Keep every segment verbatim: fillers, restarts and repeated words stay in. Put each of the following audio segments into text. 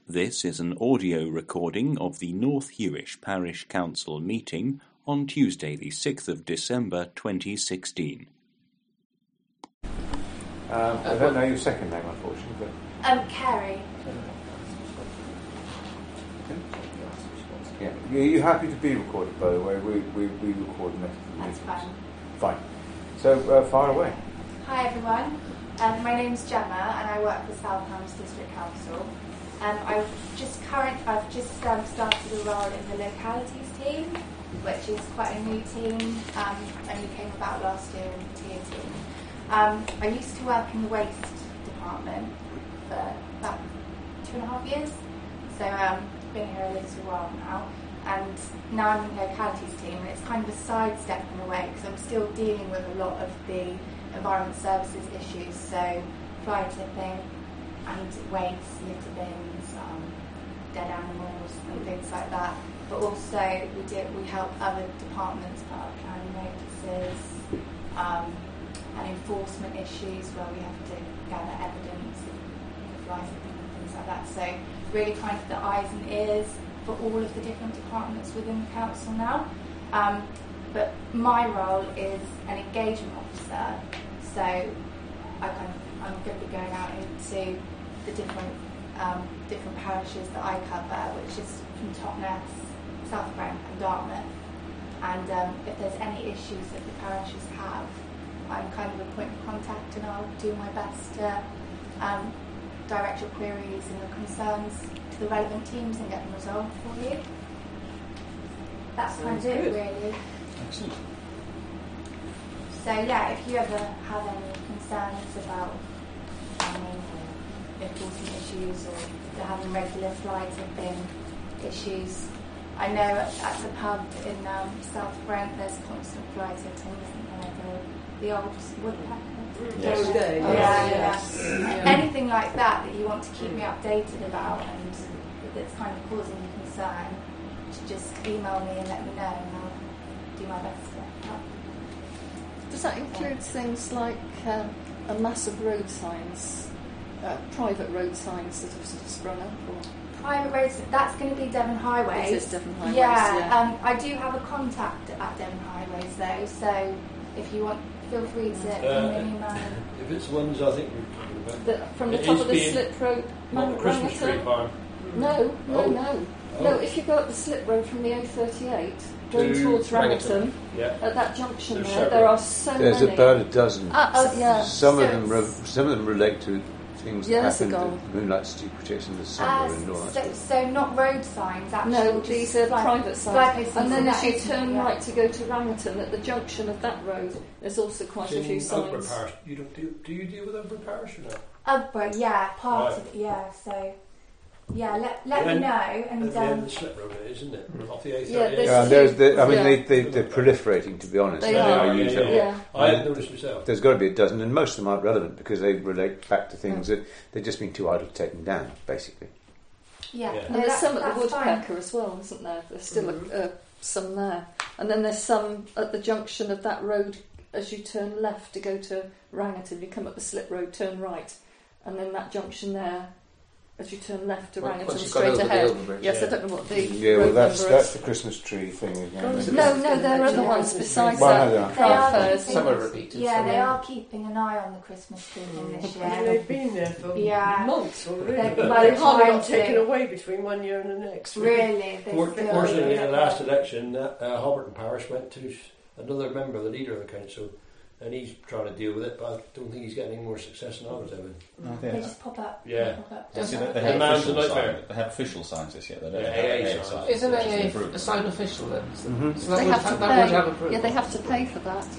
This is an audio recording of the North Hewish Parish Council meeting on Tuesday the sixth of December twenty sixteen. Um, I don't know your second name, unfortunately, but... Um, Carrie. Yeah. Are you happy to be recorded, by the way? We we, we record the That's fine. Fine. So, uh, far away. Hi everyone. Um, my name's Gemma and I work for South Hams District Council. Um, I've just current, I've just um, started a role in the localities team, which is quite a new team. Um, only came about last year in the tier team. Um, I used to work in the waste department for about two and a half years. So um, been here a little while now, and now I'm in the localities team, and it's kind of a sidestep in a way because I'm still dealing with a lot of the environment services issues, so fly tipping and waste, litter bins, um, dead animals and things like that. But also we do we help other departments put up planning notices um, and enforcement issues where we have to gather evidence of fly tipping and things like that. So really kind of the eyes and ears for all of the different departments within the council now. Um, but my role is an engagement officer, so I kind of, I'm going to be going out into the different um, different parishes that I cover, which is from Totnes, South Brent and Dartmouth. And um, if there's any issues that the parishes have, I'm kind of a point of contact, and I'll do my best to um, direct your queries and your concerns to the relevant teams and get them resolved for you. That's kind of it, really. Excellent. So yeah, if you ever have any concerns about planning or enforcement issues, or if you're having regular fly tipping issues, I know at, at the pub in um, South Brent there's constant fly tipping, isn't there? The, the old woodpecker. Yes. Yeah, Day, yeah, yes. yeah. Yeah. Anything like that that you want to keep me updated about and that's kind of causing you concern, to just email me and let me know, and I'll do my best to help. Does that include things like um, a mass of road signs, uh, private road signs that have sort of sprung up? Or? Private roads, that's going to be Devon Highways. It is Devon Highways, yeah. yeah. Um, I do have a contact at Devon Highways though, so if you want, feel free to send me an email. If it's ones I think we're talking about. The, from the It top is of the being- slip road, Not the Christmas tree Rangerton? farm. No, no, Oh. no. Oh. No, if you go up the slip road from the A thirty-eight, going To towards Rangerton. Rangerton, Yeah. at that junction There's there, several. there are so There's many. about a dozen. Uh, Oh, yeah. Some so of them, re- it's- some of them relate to things Years that happened ago. at Moonlight Steep Protection in the Uh, summer and all that so, stuff. so not road signs, actually. No, just these are fly- private fly signs. postings And then and as you that, turn yeah. right to go to Rangerton, at the junction of that road, there's also quite a few In Umbra signs. Parish. You don't do, do you deal with Umbra Parish or not? Umbra, yeah, part Right. of it, yeah, so, yeah, let, let When- me know, At and, the end um, of the slip road, it is, isn't it? Off the A thirty-eight. Yeah, there's Yeah, there's the, I mean, Yeah. they, they, they're proliferating, to be honest. They They are, are yeah, used yeah, up. yeah. Yeah. I hadn't noticed myself. There's got to be a dozen, and most of them aren't relevant because they relate back to things that they've just been too idle to take them down, basically. yeah. Yeah. And No, there's that- some at the that's fine. Woodpecker as well, isn't there? There's still a, uh, some there. And then there's some at the junction of that road as you turn left to go to Rangerton. You come up the slip road, turn right, and then that junction there, as you turn left to Well, Rangerton, once you've got straight over the ahead. Elder Bridge, Yes, yeah. I don't know what the Yeah, well, road that's number that's is. the Christmas tree thing again. Oh, is isn't it? No, it? no, there are other Yeah. ones besides Well, that. no, no. They are Craft fairs. keeping- Some are repeated. Yeah, some they are- are keeping an eye on the Christmas tree thing this Mm. I mean, year. they've been there for Yeah. months already. They're- But well, they've they're hardly trying got to- taken away between one year and the next. Really, they For- still- Fortunately, in the yeah. last election, uh, uh, Halberton Parish went to s- another member, the leader of the council, and he's trying to deal with it, but I don't think he's getting any more success than I was having. I They think just pop up. Yeah. They pop up. I see that The they have man's a official nightmare. signs. They have official signs this year. They don't Yeah, have A A A A signs. signs. Isn't which is A A improvement. a sign official then? Mhm. So that They would have to have, that would have pay. approval. Yeah, they have to pay for that.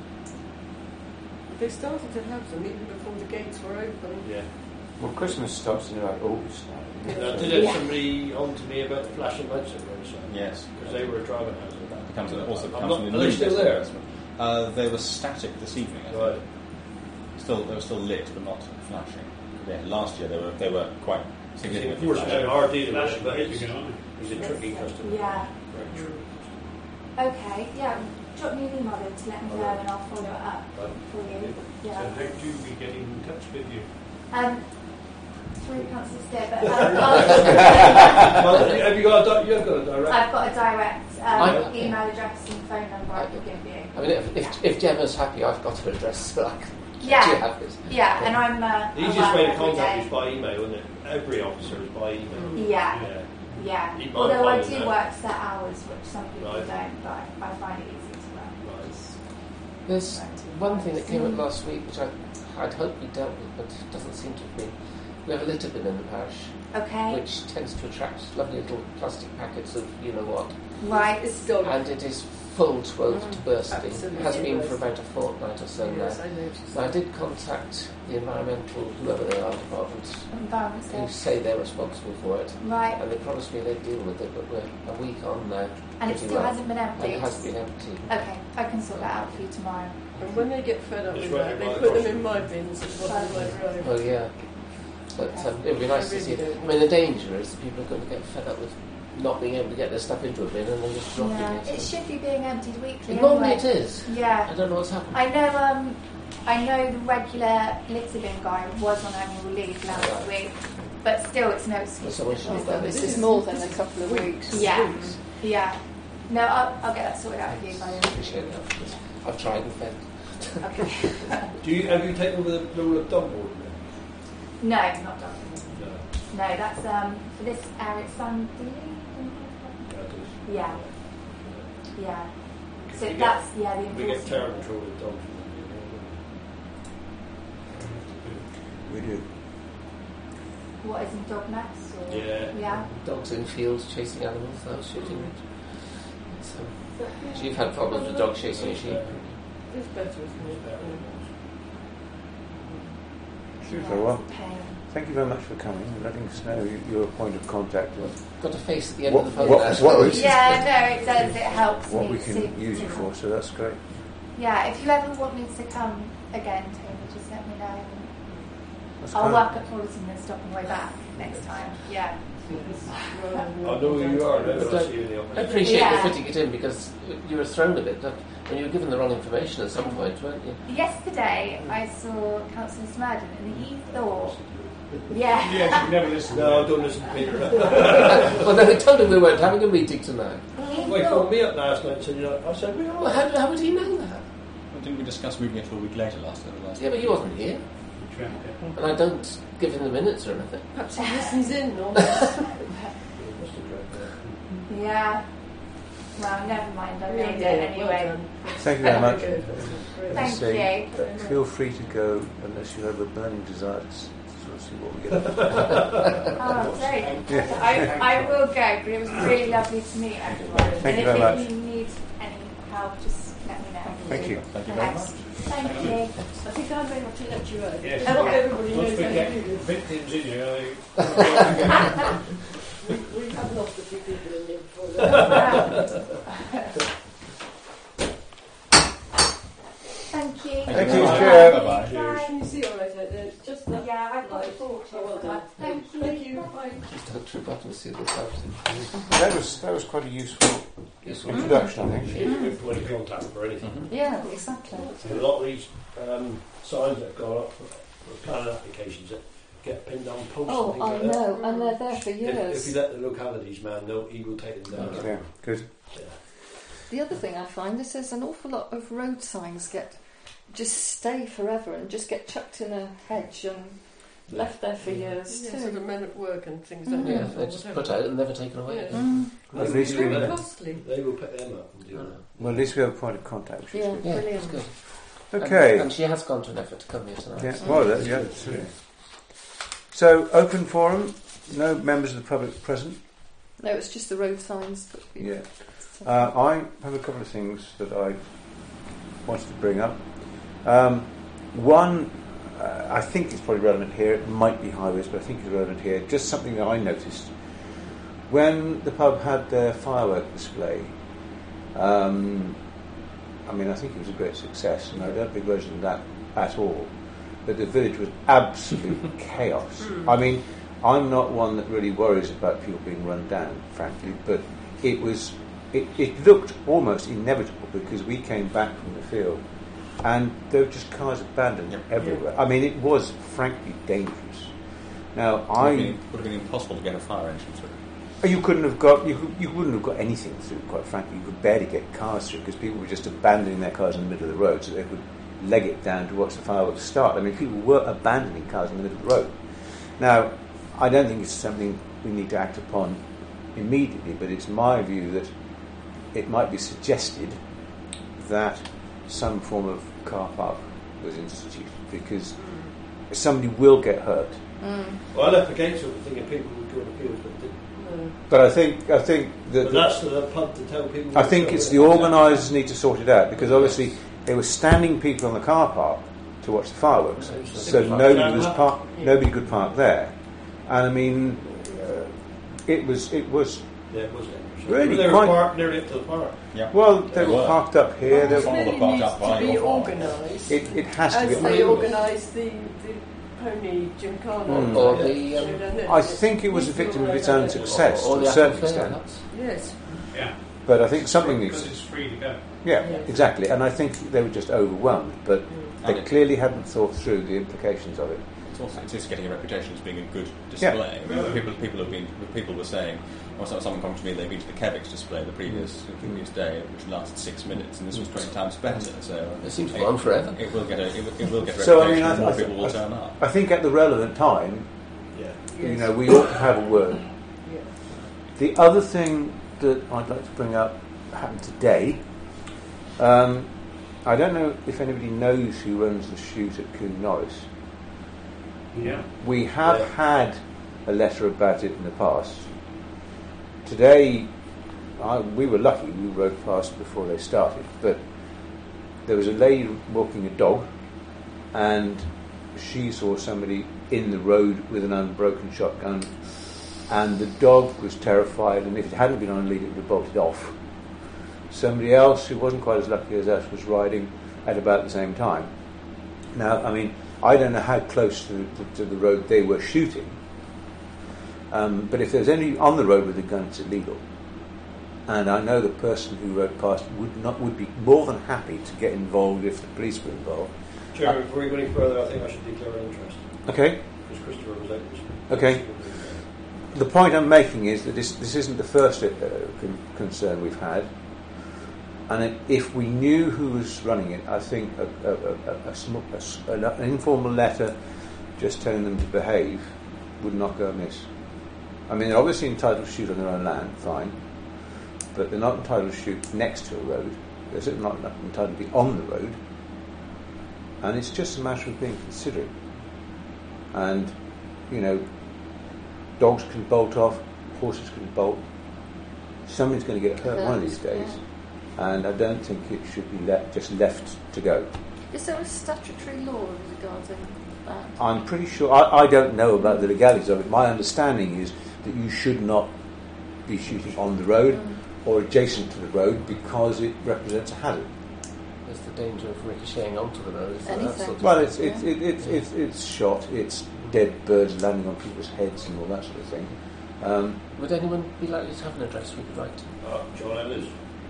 They started to have them even before the gates were open. Yeah. Well, Christmas starts in about August now. Now, did Yeah. have somebody on to me about the flashing lights at road signs? Yes. Because they were a driving hazard. That becomes an, also I'm becomes not- an are they still illuminating there? investment. Uh, they were static this evening. I think. Right. Still, they were still lit, but not flashing. Yeah, last year they were they were quite significant. Unfortunately, our dealing with Flashing it, but lights it's, are going on. he's a tricky customer. Yeah. Very tricky. Okay, yeah. Drop me an email then to let me know and I'll follow it up Right. for you. So Yeah. how do we get in touch with you? Um, through Council Steer, but um, I'll- Well, have you got a, di- you've got a direct? I've got a direct um, I- email address and phone number I can give you. I mean, if, if, if Gemma's happy, I've got her address, so I can Yeah. do you have it. Yeah, and I'm. Uh, The I easiest work way to every contact day. is by email, isn't it? Every officer is by email. Yeah, Yeah. yeah. Keep Although I on do that. work set hours, which some people Right. don't, but I, I find it easy to work. Right. There's one thing that came up last week, which I, I'd hoped we dealt with, but it doesn't seem to have been. We have a litter bin in the parish, Okay. which tends to attract lovely little plastic packets of you know what, Right. It's done. and it is full to over to bursting. absolutely. It has been for about a fortnight or so Yes, now. I noticed. So I did contact the environmental, whoever they are, department, Environment who service. say they're responsible for it, Right. and they promised me they'd deal with it, but we're a week on now. And it pretty still well. hasn't been And emptied. it has been empty. Okay, I can sort that out for you tomorrow. And when they get fed up It's with right that, they right put across them in the- my bins and put them in my drive. Oh yeah, but um, it would be nice I to see. really It. I mean, the danger is that people are going to get fed up with not being able to get their stuff into a bin and then just dropping Yeah, it. it should be being emptied weekly. Normally anyway. it is. Yeah. I don't know what's happened. I know. Um, I know the regular litter bin guy was on annual leave last Right. week, but still, it's no excuse. Someone should Oh, have well, done this it. is more than a couple of weeks. Yeah, yeah. No, I'll, I'll get that sorted out for you by the end of the Appreciate week. that. because I've tried and failed. Okay. Do you have you taken over the role of dog warden? No, not done. No. No, that's um for this area. Sun. Yeah, yeah. So We get- that's yeah the We get enforcement. terrible control of dogs. We do. What is in dog mess? Or, Yeah. Yeah. Dogs in fields chasing animals, that was shooting it. So, so you've had problems with dogs chasing your sheep. It's better, isn't it? Super. Yeah, Well, it's a pain. thank you very much for coming and letting us know y- your point of contact and Got a face at the end What- of the phone what- now. what was- Yeah, no, it does. It helps what me we to- can use you for. So that's great. Yeah, if you ever want me to come again, Tony, just let me know. That's I'll kind work at Fullerton and stop on the way back next time. Yeah. I know who you are now when I see you in the I office. appreciate Yeah. you fitting it in because you were thrown a bit that when you were given the wrong information at some point, weren't you? Yesterday, I saw Councillor Smurden and he thought, yeah. Yes, you never listen. No, don't listen to Peter. Well, no, we told him we weren't having a meeting tonight. He Well, he thought, phoned me up last night and said, you know, I said, we Well, are. how, how would he know that? Well, didn't we discuss moving it to a week later last last Yeah, but he wasn't here, and I don't give him the minutes or anything. Perhaps he listens in, or yeah. Well, never mind, I made it anyway. Thank you very much. Thank As I say, you. uh, feel free to go unless you have a burning desire to s- sort of see what we get. Oh, great. I, I will go, but it was really lovely to meet everyone. Thank you and very if much. you need any help, just let me know. Thank you. Thank you very Thanks. much. Thank you. I think I may have to let you out. Yes. Not everybody Once knows we how get to do this. victims in here, I- We, we have lost a few people in here before. Thank you. Thank you, Bye. Chair. Bye-bye. Bye. Can you see all right out there? It's just that. Yeah, I've got light. a torch. Oh, well done. Thank you. Thank you. Bye. Just don't trip up and see the house. That was that was quite a useful Useful. introduction, I think. It's good point of contact for anything. Yeah, exactly. A lot of these um, signs that have gone up for, for planning applications that get pinned on posts Oh, and things I like that. know, and they're there for If, if years. you let the localities man know, he will take them down. Yeah, good. Yeah. The other thing I find is there's an awful lot of road signs get just stay forever and just get chucked in a hedge and left there for years Yeah, too. sort of men at work and things Mm. like Yeah, that. they're just put out and never taken away. Yeah. again. Mm. At least It's we very Yeah. costly. They will pick them up and do Uh, that. well, at least we have a point of contact, which Yeah, is yeah, brilliant. it's good. good. Okay. And, and she has gone to an effort to come here tonight. Yeah, so- well, that, yeah, absolutely. So, open forum. No members of the public present. No, it's just the road signs. That we Yeah. Uh, I have a couple of things that I wanted to bring up. Um, one, uh, I think it's probably relevant here. It might be highways, but I think it's relevant here. Just something that I noticed when the pub had their firework display. Um, I mean, I think it was a great success, and I don't begrudge them that at all. But the village was absolute chaos. I mean, I'm not one that really worries about people being run down, frankly, but it was. It, it looked almost inevitable because we came back from the field and there were just cars abandoned everywhere. I mean, it was frankly dangerous. Now, It I would have been, would have been impossible to get a fire engine through. you couldn't have got you could- you wouldn't have got anything through. Quite frankly, you could barely get cars through because people were just abandoning their cars in the middle of the road so they could leg it down to watch the fireworks start. I mean, people were abandoning cars in the middle of the road. Now, I don't think it's something we need to act upon immediately, but it's my view that it might be suggested that some form of car park was instituted because somebody will get hurt. Mm. Well, I left the gates open thinking people would go on appeals, but they didn't. No. But I think I think that But that's the pub to tell people. I think it's the organisers need to sort it out because obviously they were standing people on the car park to watch the fireworks, so nobody was park, nobody could park there, and I mean, uh, it was it was Yeah, it was dangerous. Really They were quite- parked nearly up to the park. Yeah. well they They were were. parked up here. They It Some were, of the really parked needs up by to be your farm. organised it, it has to as be. they organise the, the pony gymkhana. Mm. Or the, um, So don't know. I think it was a victim of its own success or to the a certain apple fair, extent, that's- Yes. Yeah. but I think something Because needs. it's free to go. Yeah, Yes. exactly, and I think they were just overwhelmed, but Mm. they And it- clearly hadn't thought through the implications of it. It's also it is getting a reputation as being a good display. I mean, people people have been people were saying, or so- someone come to me, they've been to the Kevix display the previous the previous day, which lasted six minutes, and this was twenty times better. So It seems to go on forever. It will get a it will, it will get a So, I reputation, mean, I- and more I th- people will I th- turn up. I think at the relevant time, Yeah. you know, we ought to have a word. Yeah. The other thing that I'd like to bring up happened today. Um, I don't know if anybody knows who runs the shoot at Coombe Norris. Yeah. We have Yeah. had a letter about it in the past. Today, I, we were lucky, we rode past before they started, but there was a lady walking a dog, and she saw somebody in the road with an unbroken shotgun, and the dog was terrified, and if it hadn't been on a lead, it would have bolted off. Somebody else who wasn't quite as lucky as us was riding at about the same time. Now, I mean, I don't know how close to, to, to the road they were shooting, um, but if there's any on the road with a gun, it's illegal. And I know the person who rode past would not would be more than happy to get involved if the police were involved. Chairman, before you go any further, I think I should declare an interest. Okay. Because Christopher was out this Okay. The point I'm making is that this this isn't the first uh, con- concern we've had, and it, if we knew who was running it, I think a, a, a, a, sm- a s- an, an informal letter just telling them to behave would not go amiss. I mean, they're obviously entitled to shoot on their own land, fine, but they're not entitled to shoot next to a road. They're certainly not entitled to be on the road, and it's just a matter of being considerate. And you know, dogs can bolt off, horses can bolt. Somebody's going to get hurt one of these days, and I don't think it should be le- just left to go. Is there a statutory law regarding that? I'm pretty sure, I, I don't know about the legalities of it. My understanding is that you should not be shooting on the road Mm. or adjacent to the road because it represents a hazard. There's the danger of ricocheting onto the road. isn't there? That Anything. sort of Well, thing. it's it's it, it's it's it's shot. It's dead birds landing on people's heads and all that sort of thing. Um, Would anyone be likely to have an address we could write to? Uh, John Ellis.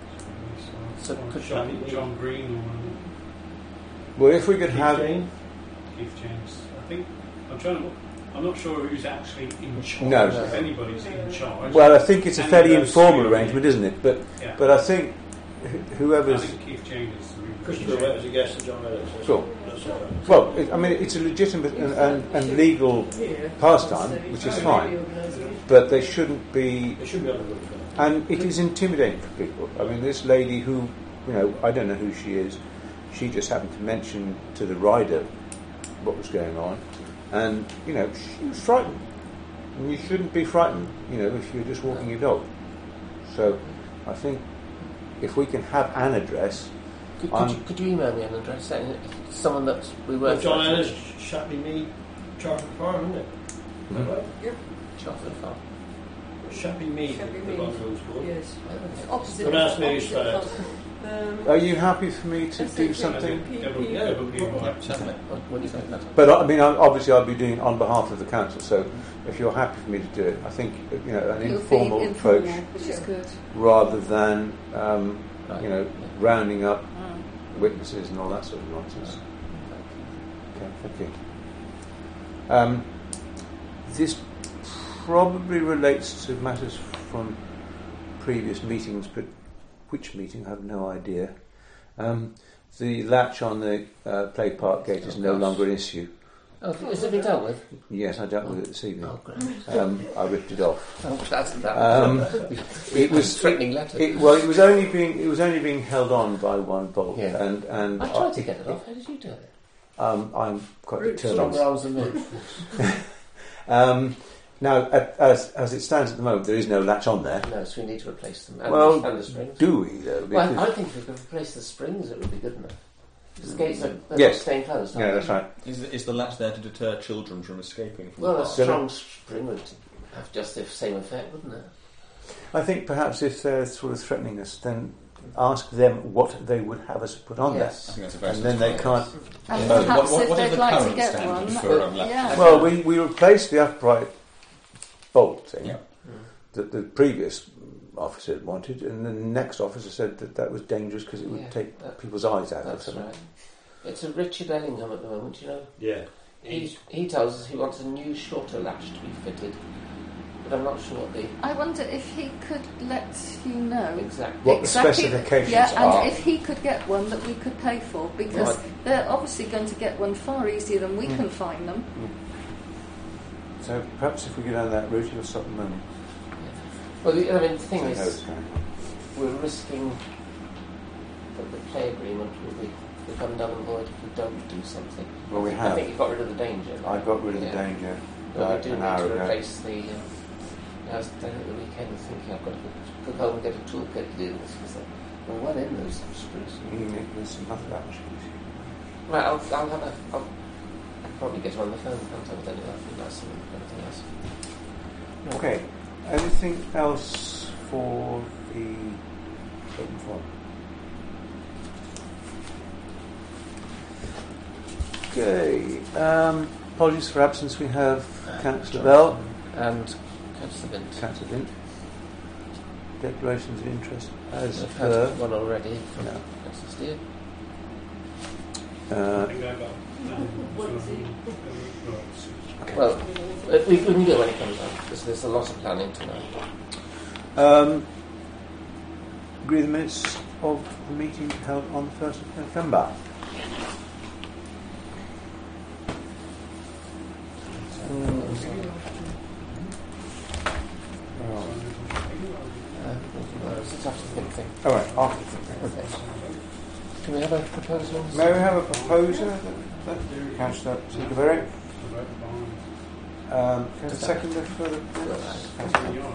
So could John, that be- John Green well, if we could or have, Jane? Keith James. I think I'm trying to. I'm not sure who's actually in charge. No. If anybody's in charge. well, I think it's a And fairly those informal two- arrangement, isn't it? But Yeah. but I think wh- I whoever's think Keith James is. Christopher went as a guest to John Ellis. That's- Sure. That's all right. well, it, I mean, it's a legitimate and, and, and legal pastime, which is fine, but they shouldn't be. It should be on the road. And it is intimidating for people. I mean, this lady who, you know, I don't know who she is, she just happened to mention to the rider what was going on, and, you know, she was frightened. And you shouldn't be frightened, you know, if you're just walking your dog. So I think if we can have an address, Could, could, I'm- you, could you email me an address saying that someone that we Well, work John with? Ellis, Shapley Mead, Charlton Farm, isn't it? Is that right? Charlton Farm. Shapley Mead, Shapley the Mead. Buffalo School. Yes. Opposite. Don't ask me to opposite spell it. of- Um, are you happy for me to S do H A something? P P. Yeah, Yeah, certainly. What, what do you think? That's But I mean, I- obviously, I'll be doing it on behalf of the council. So, if you're happy for me to do it, I think you know an It'll informal be approach informal, which is good. rather than um, right. you know Yeah. rounding up Mm. witnesses and all that sort of nonsense. Okay, thank you. Um, this probably relates to matters from previous meetings, but which meeting I have no idea. Um, the latch on the uh, play park gate is no longer an issue. Oh, is it been dealt with? Yes, I dealt with it this evening. Oh, great. Um, I ripped it off. Oh, that's that. Um, it was threatening letter. It, well, it was only being it was only being held on by one bolt, Yeah. and and I tried to get it off. How did you do it? Um, I'm quite Root determined. stronger arms than me. um, now, at, as as it stands at the moment, there is no latch on there. No, so we need to replace them. And, Well, and the springs. Do we though? Well, Because- I, I think if we could replace the springs, it would be good enough. The gates are they're Yes. not staying closed. yeah, aren't that's they? right. Is, is the latch there to deter children from escaping from Well, the a park? strong spring would have just the same effect, wouldn't it? I think perhaps if they're sort of threatening us, then ask them what they would have us put on Yes. I think that's a there, very and then they sensible can't. idea. And Uh, perhaps what- what- if what is they'd the like to current get standard one, for, um, latches? yeah. Well, we, we replaced the upright bolt thing Yeah. that the previous officer wanted, and the next officer said that that was dangerous because it would Yeah, take that- people's eyes out of That's something. right. It's a Richard Ellingham at the moment, you know. Yeah. He, he tells us he wants a new shorter latch to be fitted, but I'm not sure what the I wonder if he could let you know exact... What the exactly, specifications yeah, and are. if he could get one that we could pay for, because Right. they're obviously going to get one far easier than we Mm. can find them. So perhaps if we go down that route, you'll stop the money. Well, the, I mean, the thing So how is, it's going. we're risking that the play agreement will be, become null and void if we don't do something. Well, we I have. think you've got rid of the danger. I got rid of the Yeah. danger But we about do an need hour to ago. replace the... Um, I was down at the weekend thinking I've got to go, go home and get a toolkit to do this, because we're well in those screws. Mm, There's some other that much easier. Right, I'll, I'll have a... I'll, I'll probably get him on the phone can't I, with any of that, and that's anything else. Okay. Anything else for the open forum? Okay. Um, apologies for absence. We have Councillor Bell, And Councillor Vint. Councillor Vint. Declarations of interest as I've per. had one already from No. Councillor Steer. Uh, Well, uh, we, we can do it when it comes on, because there's a lot of planning tonight. um, agree the minutes of the meeting held on the first of November. Uh, it's after the big thing. All right, after the Okay. Can we have a proposal? May we have a proposer? That, that, Councillor Silverberry. Um, can I second it for the Councillor?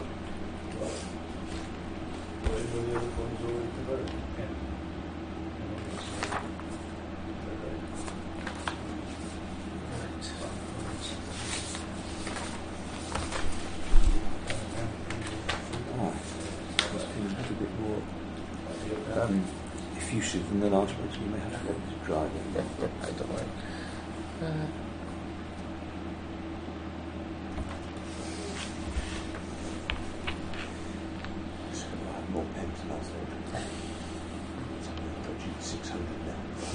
Oh, it's been a little bit more um, effusive than the last one, so we may have to let it dry. Yeah, yeah, I don't mind. Uh, So I have more pens than I thought. So I'm approaching six hundred now.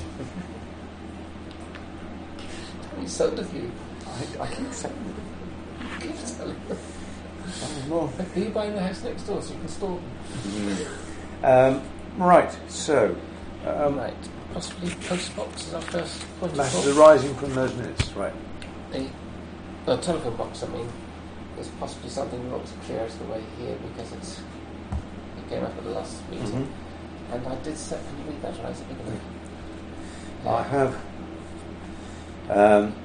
It's so of you. I, I keep saying it. Keep telling them. Oh, more. Are you buying the house next door so you can store them? Um, right, so um, Right. Possibly post box is our first point of matters call. arising from those minutes, right? The no, telephone box, I mean, there's possibly something we want to clear out of the way here because it's it came up at the last meeting. Mm-hmm. And I did set, can you read that right at the beginning? I have. Um,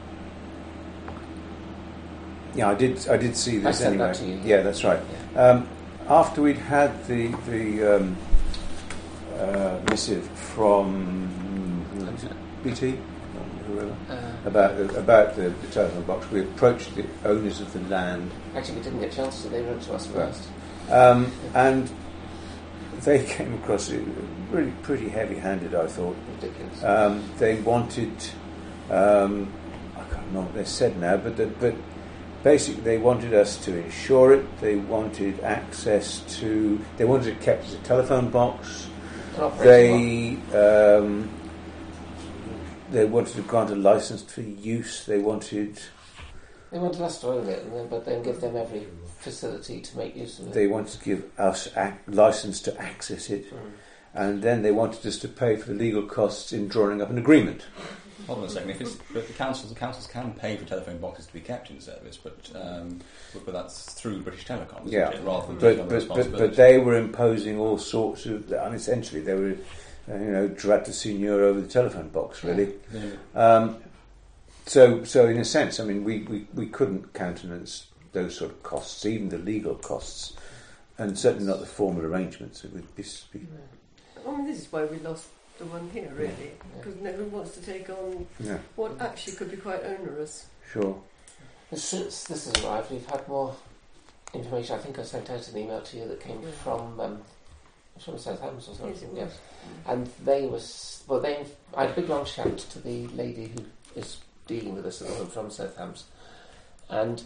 yeah, I did. I did see I this sent anyway. that to you. Yeah, that's right. Yeah. Um, after we'd had the the um, uh, missive from who was it? B T, or whoever, Uh, about the, about the, the telephone box, we approached the owners of the land, actually, we didn't get a chance to. They wrote to us first. um, and they came across it really pretty heavy-handed, I thought. Ridiculous. Um, they wanted, um, I can't remember what they said now, but the, but basically they wanted us to insure it. They wanted access to. They wanted it kept as a telephone box. An operating They um, they wanted to grant a license for use. They wanted They wanted us to own it, and then, but then give them every facility to make use of it. They wanted to give us a license to access it, mm. and then they wanted us to pay for the legal costs in drawing up an agreement. Hold on a second. If it's, but the councils, the councils can pay for telephone boxes to be kept in service, but um, but, but that's through British Telecom, isn't yeah. it? Rather than but, taking on the but, responsibility. but, but they were imposing all sorts of, and essentially they were, uh, you know, droit de seigneur over the telephone box, really. Yeah. Um, so, so in a sense, I mean, we, we, we couldn't countenance those sort of costs, even the legal costs, and certainly not the formal arrangements. It would be. be I mean, this is why we lost the one here, really, because yeah. no one wants to take on yeah. what actually could be quite onerous. Sure. Since this has arrived, we've had more information. I think I sent out an email to you that came yeah. from um, from Southampton or something. Yes, yes. And they was well. They I had a big long chat to the lady who is dealing with this at the moment from Southampton, and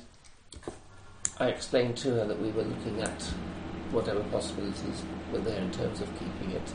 I explained to her that we were looking at whatever possibilities were there in terms of keeping it.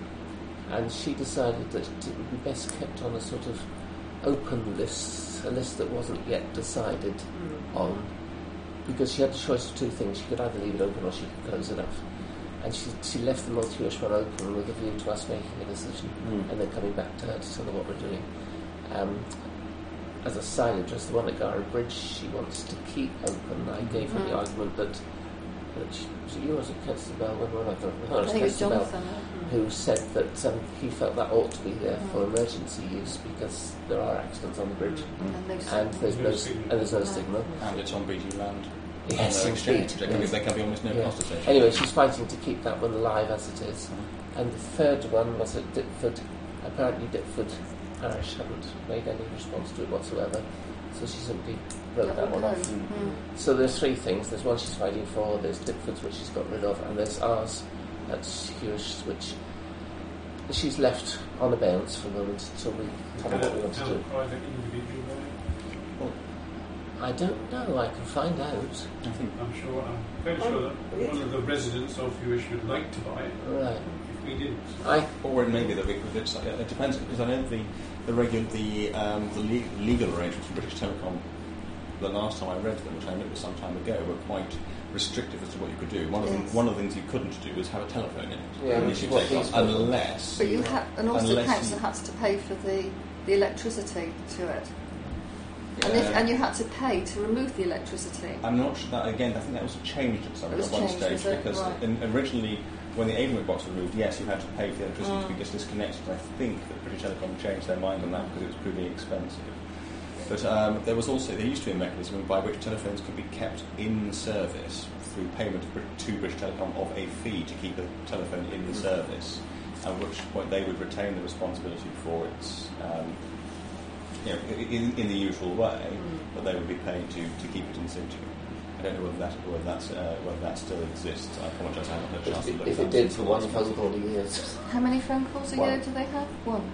And she decided that it would be best kept on a sort of open list, a list that wasn't yet decided mm. on, because she had the choice of two things. She could either leave it open or she could close it off. And she she left the North Hewish one open with a view to us making a decision mm. and then coming back to her to tell her what we're doing. Um, as a side interest, the one at Gara Bridge she wants to keep open. I gave her mm. the argument that, that she, was it yours or Kirsty Bell? When one of them, I think it's Jonathan. Who said that um, he felt that ought to be there mm. for emergency use because there are accidents on the bridge mm. and, and there's no s- and there's no no. signal. And it's on B T land. Yes, exchange. They can, yes. be, they can be almost no yeah. cost associated. Anyway, she's fighting to keep that one alive as it is. Mm. And the third one was at Dipford. Apparently Dipford Parish haven't made any response to it whatsoever, so she simply wrote that, that one off. Mm. So there's three things. There's one she's fighting for, there's Dipford's which she's got rid of, and there's ours at Hewish which she's left on a bounce for the moment until we tell her what we want to do. Private individual Well, I don't know, I can find out. I think I'm sure, I'm fairly sure that one of the residents of Hewish would like to buy it. Right. If we didn't. I, or it may be that we could. It's, it depends, because I know the the regular the um, the le- legal arrangements for British Telecom. The last time I read them, which I know was some time ago, were quite restrictive as to what you could do. One of yes. the one of the things you couldn't do was have a telephone in it. Yeah, which you take on, unless. But you had, and also the council you, had to pay for the, the electricity to it. Yeah. And, if, and you had to pay to remove the electricity. I'm not sure that, again, I think that was changed at some at one changed, stage, because right. in, originally, when the Avonwood box was removed, yes, you had to pay for the electricity mm. to be just disconnected. I think that British Telecom changed their mind on that because it was proving expensive. But um, there was also, there used to be a mechanism by which telephones could be kept in service through payment to British Telecom of a fee to keep the telephone in the service, at which point they would retain the responsibility for its, um, you know, in, in the usual way, but they would be paid to, to keep it in situ. I don't know whether that whether that's uh, whether that still exists. I apologise, I haven't had a chance to look if at it that did for one phone call a year. How many phone calls a One. year do they have? One.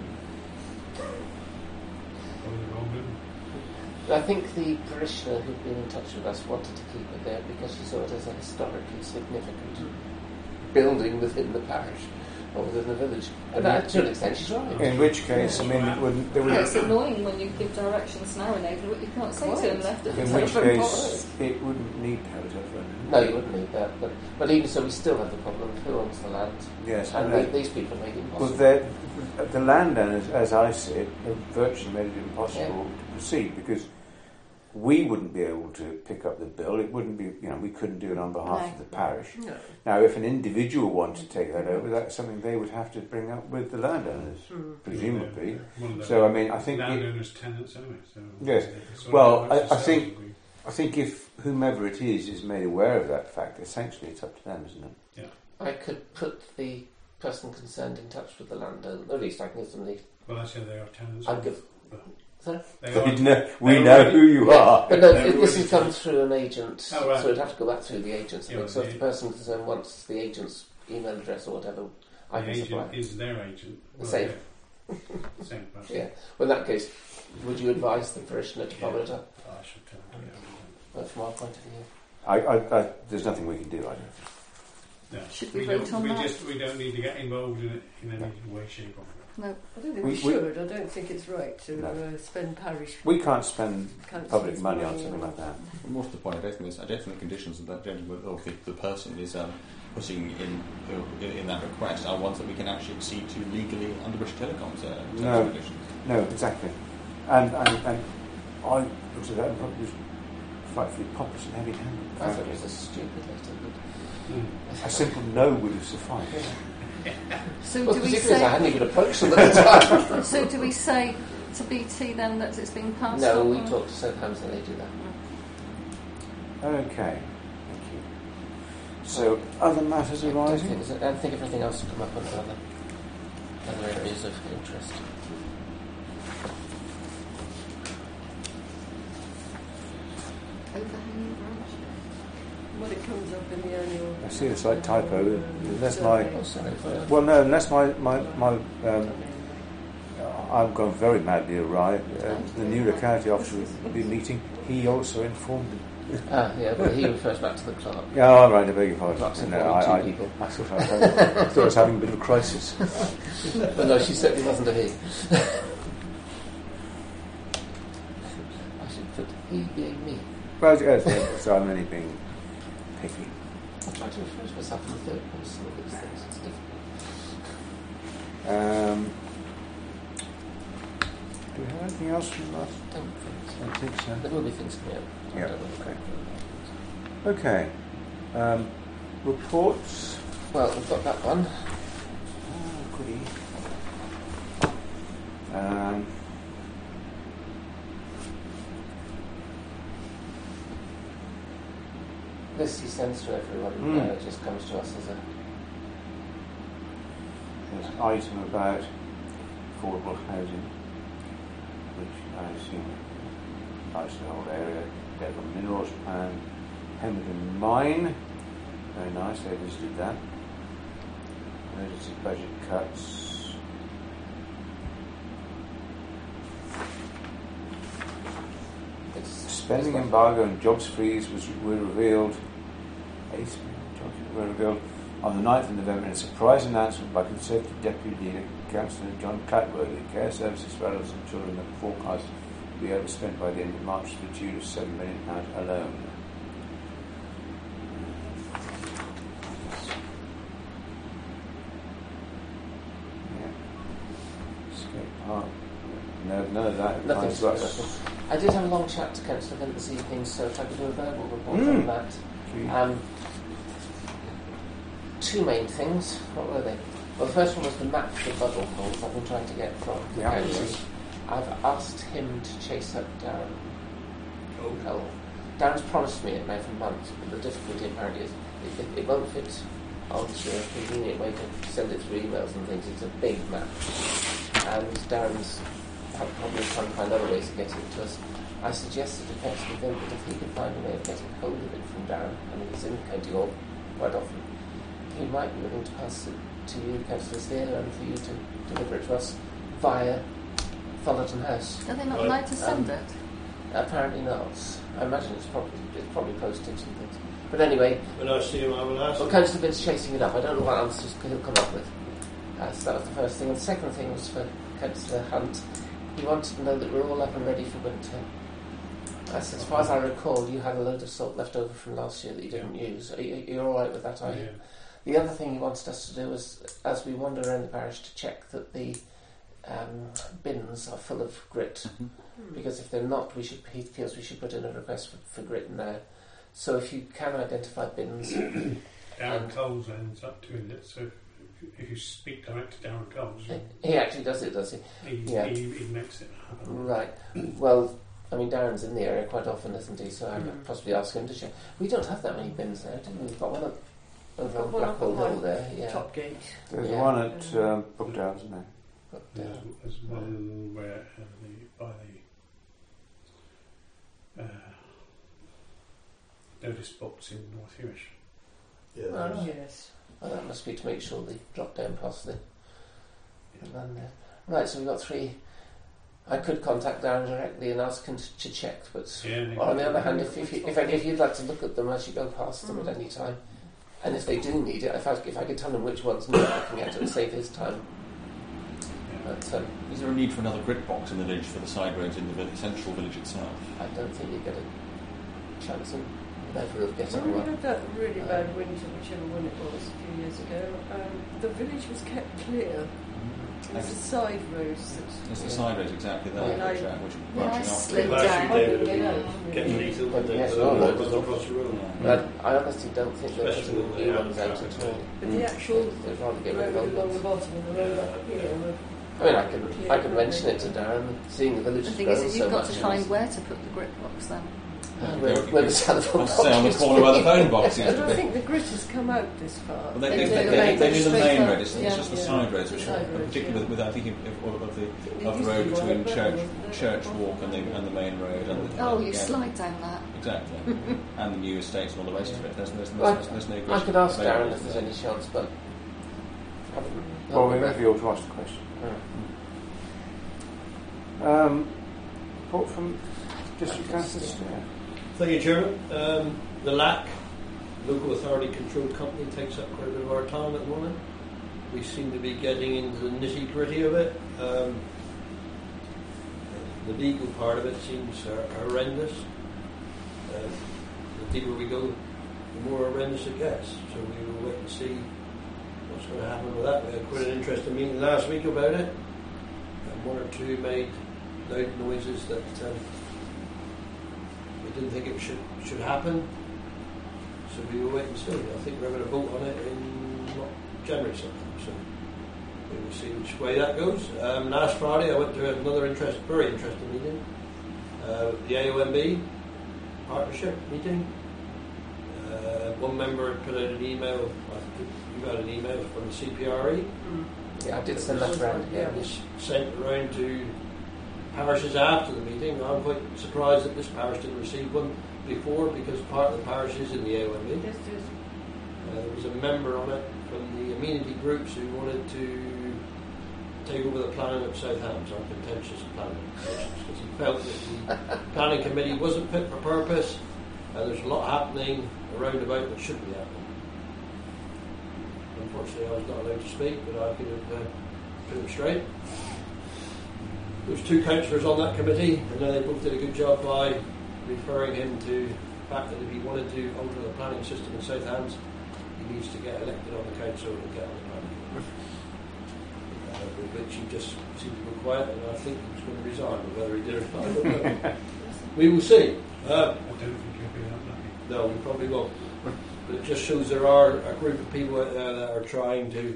I think the parishioner who'd been in touch with us wanted to keep it there because she saw it as a historically significant building within the parish or within the village. And that, to an extent, she's right. In which case, I mean, it wouldn't. There would, Yeah, it's annoying when you give directions now and over what you can't say to them left at the in which telephone case, box. it wouldn't need to have a telephone. No, you wouldn't need that. But, but even so, we still have the problem of who owns the land. Yes, and and the, these people make it impossible. Well, the landowners, as I see it, have virtually made it impossible Yeah. to proceed because we wouldn't be able to pick up the bill. It wouldn't be, you know, we couldn't do it on behalf No. of the parish. No. Now, if an individual wanted to take that over, that's something they would have to bring up with the landowners, Mm. presumably. One of the So, I mean, I think it, landowners' tenants anyway. So Yes. it's sort Well, of I- I sales think- agreement. I think if whomever it is is made aware of that fact, essentially it's up to them, isn't it? I could put the person concerned in touch with the landowner. At least I can give them the. Well, actually, they are tenants. I'd give. Sorry? They We are, know, we they know already- who you Yeah, are. but no, They're it- this already has come tenants. through an agent, Oh, right. so it'd have to go back through the agents. I Yeah, think. So the- if the person concerned wants the agent's email address or whatever, I the can supply. agent is their agent. The Well, same. yeah. Same person. Yeah. Well, in that case, would you advise the parishioner to follow it up? I should tell them. Yeah. Well, from our point of view. I, I, I, there's nothing we can do, I don't think. No. Should we we vote don't, on we that? Just, we don't need to get involved in it in any way, shape or form. no. I don't think We- we, we- should. I don't think it's right to No. uh, spend parish. We can't spend councillors' public money on money something like that. More to the point, I don't think, this, I don't think the conditions that that gentleman or the, the person is um, putting in, uh, in that request are ones that we can actually accede to legally under British Telecom's uh, terms No. and conditions. No, exactly. And and, and I looked at that and thought it was frightfully pompous and heavy-handed. I thought it was a stupid letter, but A simple no would have sufficed. So well, do we particularly as I say? hadn't even approached them at the time. So do we say to B T then that it's been passed No, on? we or- talked to Southampton, they do that. Okay, thank you. So, other matters I don't arising? think, I don't think everything else will come up under other, other areas of interest. Overhanging branch. When it comes up in the annual. I see a slight typo. Unless my Oh, sorry. Well, well, no, unless my my my um, I've gone very madly awry. Uh, the new locality officer will be meeting. He also informed. ah, yeah, but he refers back to the clerk. Yeah, all right. I beg your pardon. Clerk's No, informing two I, I, people. I thought I, was having, I thought I was having a bit of a crisis. But no, she certainly wasn't a he. I should put he being me. Well, yes, yes, so I'm only being picky. I try to refer to myself in the third person of these things. It's difficult. Um, do we have anything else from last? I don't think so. I don't think so. There will be things coming up. I Yeah, don't know. okay. Okay. Um, reports. Well, we've got that one. Oh, goody. Um, This he sends to everyone. Mm. Uh, it just comes to us as a. there's an item about affordable housing, which I assume nice old area. Devon Minerals Plan, Hemington Mine. Very nice. They visited that. Emergency budget cuts. It's Spending it's embargo and jobs freeze was were revealed. Eight jobs were revealed on the ninth of November in a surprise announcement by Conservative Deputy Leader Councillor John Clatworthy. Care services for adults and children are forecast to be overspent by the end of March to the tune of seven million pounds alone. Yeah. Escape Park. No, none of that. Nothing applies to us. specific. I did have a long chat to Councillor Vent this evening, so if I could do a verbal report Mm. on that. Um, two main things. What were they? Well, the first one was the map for Buddle Holes I've been trying to get from the Yeah. council. I've asked him to chase up Darren. Oh. Cole. Darren's promised me it now for months, but the difficulty apparently is it, it, it won't fit onto a convenient way to send it through emails and things. It's a big map. And Darren's had problems trying to find other ways to get it to us. I suggested to Councillor Vent that if he could find a way of getting hold of it from Darren, I mean, he's in County Hall quite often, he might be willing to pass it to you, the councillors here, and for you to deliver it to us via Fullerton House. Are they not Right. allowed to send Um, it? Apparently not. I imagine it's probably it's probably postage and things. But anyway, When I see him, I will ask well, him. Councillor Vint's chasing it up. I don't know what answers he'll come up with. Uh, so that was the first thing. And the second thing was for Councillor Hunt. He wanted to know that we're all up and ready for winter. As, as far as I recall, you had a load of salt left over from last year that you didn't use. Are you, you're all right with that, are you? Yeah. The other thing he wanted us to do was, as we wander around the parish, to check that the um, bins are full of grit. Because if they're not, we should, he feels we should put in a request for, for grit now. So if you can identify bins, Darren Coles ends up doing it, so if, if you speak direct to Darren Coles, he actually does it, does he? he, Yeah. he, he makes it happen. Right. Well, I mean, Darren's in the area quite often, isn't he? So I Mm. could possibly ask him to check. We don't have that many bins now, do we? We've got one up over Got on one up Blackwell on Hill there. Yeah. Top gate. There's Yeah. one at um, Brookdale, isn't there? But, uh, There's, there's one where uh, the, by the uh, notice box in North Hewish. Yeah, Oh, there's- Yes. well, that must be to make sure they drop down past the, the land there. Right, so we've got three. I could contact Darren directly and ask him to, to check, but Yeah, or on the other hand, if if, you, if, any of you'd like to look at them as you go past them Mm. at any time, and if they do need it, if I if I could tell him which ones need looking at, it would save his time. But um, Is there a need for another grit box in the village for the side roads in the vill- central village itself? I don't think you get a chance of never of getting When we one. had that really bad winter, whichever one it was, a few years ago, um, the village was kept clear. It was the side roads. that- It's the side roads exactly there, Yeah. which, uh, which are Yeah, I branching off. slid Last down. year, David, Yeah. yeah. getting lethal But with the yes, the no, road no, goes no. across the road. Yeah. But I honestly don't think they're Especially putting with new the ones out traffic. at all. But the actual They'd rather get rid of road old along the ones. bottom of the road up here. were- I mean, I can I can mention it to Darren, seeing the village The has thing grown is, that so you've got much. to find where to put the grit box then. where, where the telephone I was say on the box corner where the phone box used I to don't be. think the grit has come out this far. Well, they, They they, do they, the they, main they do the straight main up, road. It's, yeah. it's just the Yeah. side roads, which Side are roads, particularly yeah. with, with I think of, of, of the It of the used to road be between one up Church there, wasn't it? Church Walk and the and the main road. And the, Oh, and you again, slide down that. exactly, and the new estates and all the rest of it. There's there's, Well, there's, there's no. I grit could ask available Darren if there's there. any chance, but Well, we maybe ought to ask the question. Um, report from District Councillor Stair. Thank you, Chairman. Um, the L A C, Local Authority Controlled Company, takes up quite a bit of our time at the moment. We seem to be getting into the nitty gritty of it. Um, the legal part of it seems uh, horrendous. Uh, the deeper we go, the more horrendous it gets. So we will wait and see what's going to happen with that. We had quite an interesting meeting last week about it, and one or two made loud noises that um, we didn't think it should should happen. So we will wait and see. I think we're going to vote on it in what, January sometime. So we will see which way that goes. Um, last Friday I went to another interest, very interesting meeting. Uh, the A O M B partnership meeting. Uh, one member put out an email. I think you got an email from the C P R E. yeah, I did send that around. Yeah, Yeah, it was sent around to parishes after the meeting. I'm quite surprised that this parish didn't receive one before, because part of the parish is in the A O M B. Yes, yes. Uh, there was a member on it from the amenity groups who wanted to take over the planning of South Hams, our contentious planning, because he felt that the planning committee wasn't fit for purpose, and there's a lot happening around about that shouldn't be happening. Unfortunately, I was not allowed to speak, but I could have uh, put him straight. There was two councillors on that committee, and they both did a good job by referring him to the fact that if he wanted to alter the planning system in South Hams, he needs to get elected on the council and get on the planning committee. Uh, with which he just seemed to go quiet, and I think he was going to resign, but whether he did or not, I don't know. We will see. Uh, I don't think he'll be that lucky. no, we probably won't. But it just shows there are a group of people out there that are trying to.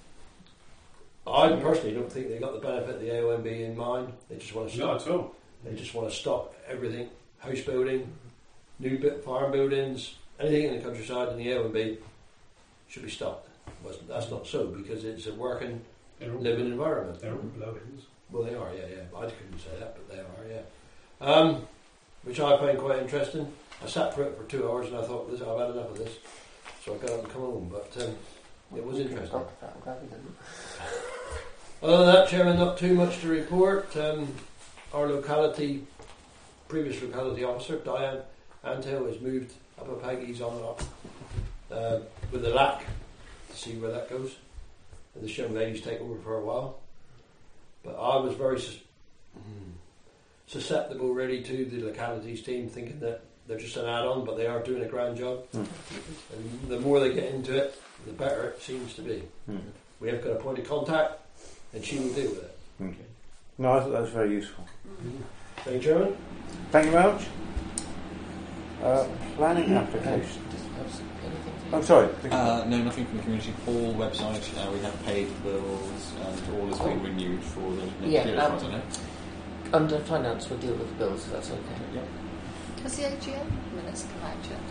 I personally don't think they got the benefit of the A O M B in mind. They just want to Not stop. at all. They just want to stop everything: house building, new bit farm buildings, anything in the countryside in the A O M B should be stopped. Well, that's not so, because it's a working, They're all, living environment. they're all blow-ins. Well, they are, yeah, yeah. I couldn't say that, but they are, yeah. Um, which I find quite interesting. I sat through it for two hours and I thought, "Listen, I've had enough of this." So I got up and come home, but um, it was interesting. I'm glad we didn't. Other than that, Chairman, not too much to report. Um, our locality, previous locality officer, Diane Anthill, has moved up a peg. He's on and up uh, with the L A C to see where that goes. And this young lady's taken over for a while. But I was very sus- susceptible really to the localities team, thinking that they're just an add-on, but they are doing a grand job. Mm. And the more they get into it, the better it seems to be. Mm. We have got a point of contact, and she will deal with it. Okay. No, I thought that was very useful. Thank you, Chairman. Thank you very much. Uh, planning application. I'm sorry. Uh, no, nothing from the community hall website. Uh, we have paid bills, and all has been renewed for the next Yeah, year, as far um, as I know. Under finance, we'll deal with the bills, if that's okay. Yep. Has the A G M minutes come out yet?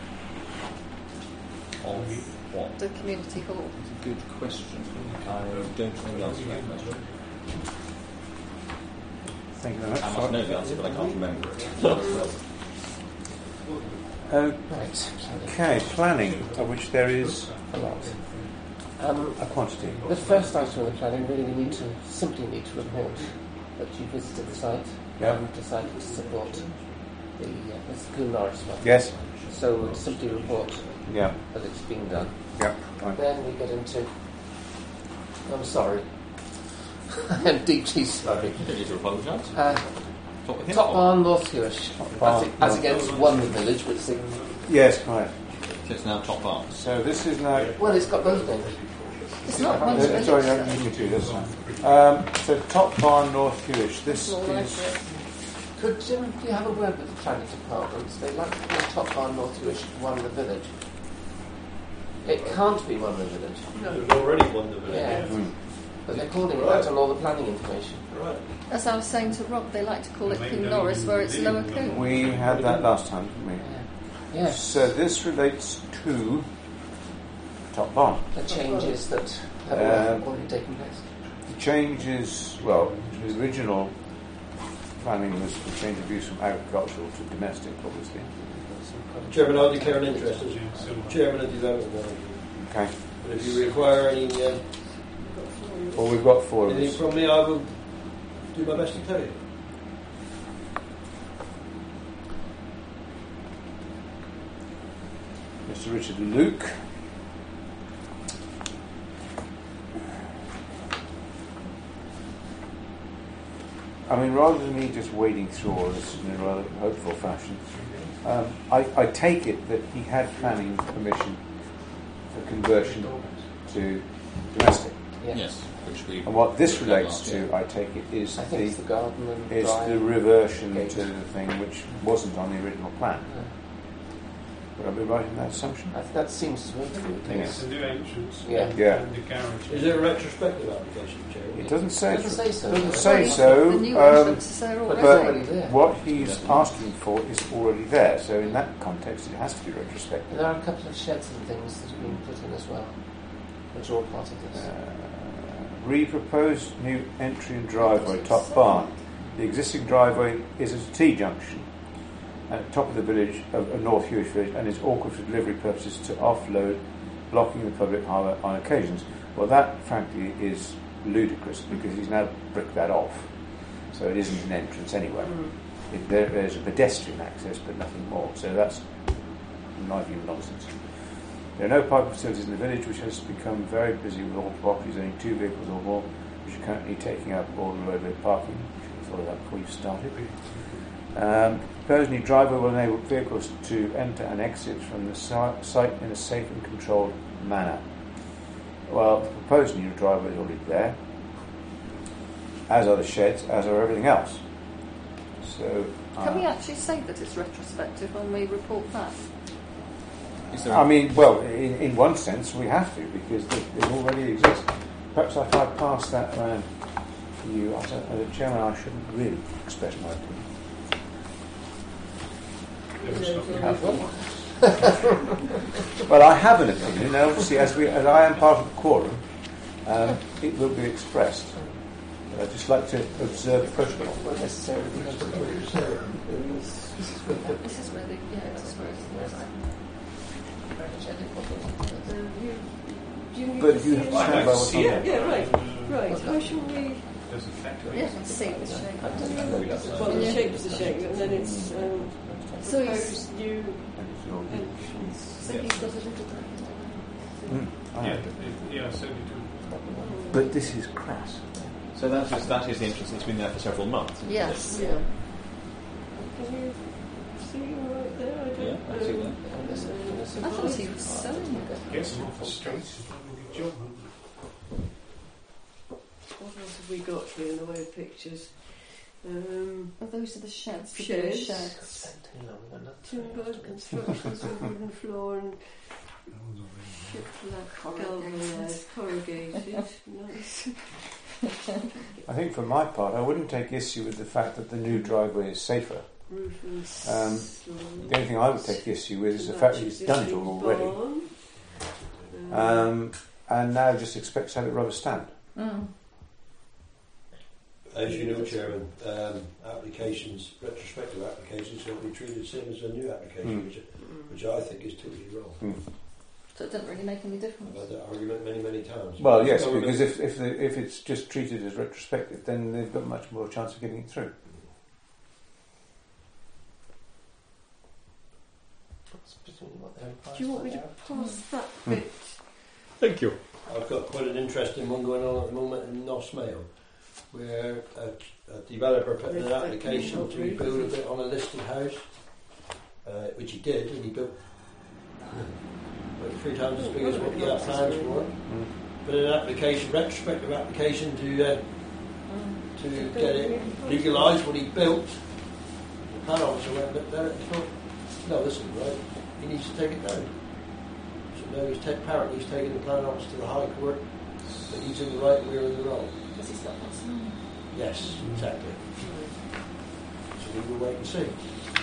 Of what? The community hall. It's a good question. I don't know the answer to that question. Thank you very much. I must know the answer, but I can't remember it. Uh, Right. okay, planning, of which there is A lot. Um, a quantity. the first item of the planning, really, we need to simply need to report that you visited the site Yeah. and decided to support the uh, this Coombe Norris one. Yes. So we'll simply report Yeah. that it's been done. Yeah. Fine. Then we get into. I'm sorry. I am deeply sorry. You don't need to apologise. Uh, Top, of Top Barn, North Hewish. Barn, As, as North against One Village, which they, Yes, right. So it's now Top Barn. So this is now. well, it's got both names. It's not Uh, one village. sorry, no, give me two. That's fine. Um, so Top Barn, North Hewish. This It's all like is. it. Could um, you have a word with the planning department? They like to call Top Barn, North Hewish One the Village. It can't be One the Village. No, there's already one the village. Yeah. Mm. But they're calling it Right. that on all the planning information. Right. As I was saying to Rob, they like to call it Maybe King they Norris, even where it's did Lower it. Coombe. We had that last time, didn't we? Yeah. Yes. So this relates to Top Barn. The changes that have Um, already taken place. The changes, well, the original planning was to change of use from agricultural to domestic, obviously. Chairman, I'll declare an interest as Chairman of Development Manager. Okay. But if you require any uh, Well, we've got four of anything us. from me, I will do my best to tell you. Mister Richard Luke. I mean, rather than me just wading through all this in a rather hopeful fashion, um, I, I take it that he had planning permission for conversion to domestic. Yes. Yes. Which we. And what this we relates last to, year. I take it, is I think it's the the garden and is drive. the reversion gate. to the thing which wasn't on the original plan. Yeah. Would I be right in that assumption? I think that seems to me to be the case. It's a new entrance. Yeah. Yeah. And the garage. Is it a retrospective application, Chairman? It doesn't say. Doesn't say so. Doesn't no. say Well, so. The new um, entrance is there But already. it's But already there. what he's asking for is already there. So in that context, it has to be retrospective. There are a couple of sheds and things that have been put in as well, which are all part of this. Uh, re-proposed new entry and driveway, Top Barn. The existing driveway is at a T-junction at the top of the village of, of North Hewish Village and is awkward for delivery purposes to offload, blocking the public highway on occasions. Well, that frankly is ludicrous because he's now bricked that off, so it isn't an entrance anyway. It, there, there's a pedestrian access, but nothing more. So that's, in my view, nonsense. There are no parking facilities in the village, which has become very busy with all properties owning two vehicles or more, which are currently taking up all the roadway parking. You should have thought of that before you started. Um, proposed new driveway will enable vehicles to enter and exit from the si- site in a safe and controlled manner. Well, the proposed new driveway is already there, as are the sheds, as are everything else. So, uh, Can we actually say that it's retrospective when we report that? Is there I mean, well, in, in one sense, we have to because it, it already exists. Perhaps if I pass that around to you, as a, as a chairman, I shouldn't really express my opinion. Have one. Well, I have an opinion, and obviously, as we, as I am part of the quorum, um, it will be expressed. But I'd just like to observe protocol. Not necessarily because of the This is where the yeah, that's where it's But you have to stand by what's on Yeah, there. yeah, right, right. How shall we? Does it affect yeah, it's the shape, the shape. Well, the shape's the shape, and then it's um, So you proposed new entrance. so you've got a little bit. Mm, I Yeah, know. it- yeah, so we do. But this is crass. So that is that is the entrance that's been there for several months. isn't Yes. Yeah. Can you see right there? I don't Yeah, I see know. I thought he was selling it. Yes, off the streets. You've done a good job, haven't you? What else have we got here in the way of pictures? Um, Oh, those are the sheds. The Sheds. sheds. sheds. Spent too long on that. timber, constructions of wooden floor and shiplap galvanised, corrugated. Nice. I think for my part, I wouldn't take issue with the fact that the new driveway is safer. Roof and Um, slab. The only thing I would take issue with is the fact that he's done it all already. Um, Um, and now just expects to have it rubber stamped. Mm. As you know, Chairman, um, applications, retrospective applications, will be treated the same as a new application, Mm. which, which I think is totally wrong. Mm. So it doesn't really make any I've difference. had that argument many, many times. Well, yes, Government- because if if, the, if it's just treated as retrospective, then they've got much more chance of getting it through. That's presumably what they're implied Do you want me by to there. pass that Hmm. bit? Thank you. I've got quite an interesting one going on at the moment in Noss Mail. where a, a developer put in an application to build a bit on a listed house, uh, which he did, and he built about three times as big as what he had plans for. Put in an application, retrospective application to uh, to get it legalised. What he built, the plan officer went and looked at it and thought, no, this isn't right. He needs to take it down. So now he's ta- apparently he's taking the plan officer to the High Court, but he's in the right and we're in the wrong. Because he's got that sign. Yes, exactly. So we will wait and see.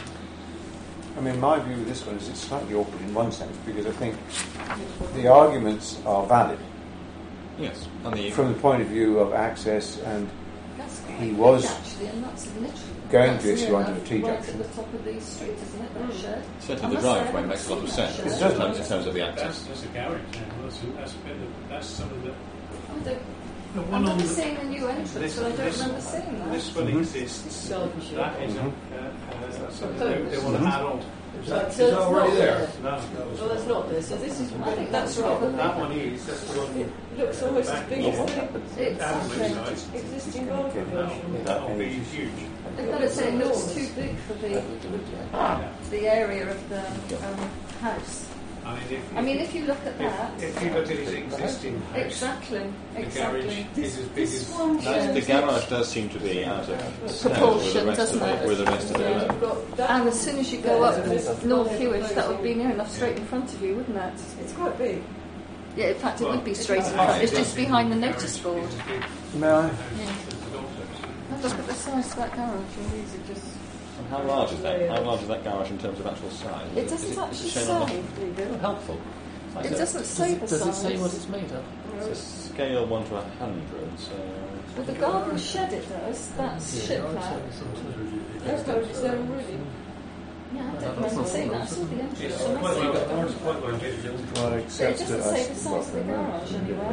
I mean, my view of this one is it's slightly awkward in one sense because I think the arguments are valid. Yes, and the from the point of view of access, and That's quite he big, was actually, and that's literally going that's to issue near onto enough the T right junction. at the top of the street, isn't it? That shed. certainly I the must say, I driveway haven't makes a lot of seen that sense shed. in It does. terms, in terms of the That's, access. that's a garage now. That's, that's, a bit of, that's some of the. I don't, The I one on remember the, seeing a new entrance, this- but I don't this- remember seeing that. this one Mhm. exists. Selfish, That is a, Mhm. uh, uh, something Mhm. they, they want to add on. Is that, is So that it's already not there? there. No, Well, that's not there. So this is. I think that's that's right. right. that one is. That's the one. It looks almost as big as the It's Adam's okay. size. existing garden That version. that will be huge. I've got to say, it looks too big for the Yeah. the area of the um, house. I mean, if, I mean, if you look at that, if, if you look at his existing house, exactly, the exactly. garage is as big This as. one That's- shows the garage does seem to be out of scale Proportion, with the rest of doesn't the, it? with the rest of the Yeah, road. you've got that. And as soon as you go up North Hewish, that would be near enough straight in front of you, wouldn't it? It's quite big. Yeah, in fact, it Well, would be straight in Well, front. It's it just does behind the mean notice garage board. is as big May I? as the Yeah. house as the daughter's. Now look at the size of that garage. And these are just. And how large is that? How large is that garage in terms of actual size? It Is doesn't is actually shown on say. the- Oh, helpful. It doesn't say the Does it size. say what it's made of? It's a scale one to a hundred, so. With the garden shed it does, that's ship flat. That's how it's there already. Yeah, I don't remember seeing that. I saw the entrance. It's I must quite say. well, But it's quite well lit. Well, it except doesn't that say I- the size of the garage anywhere.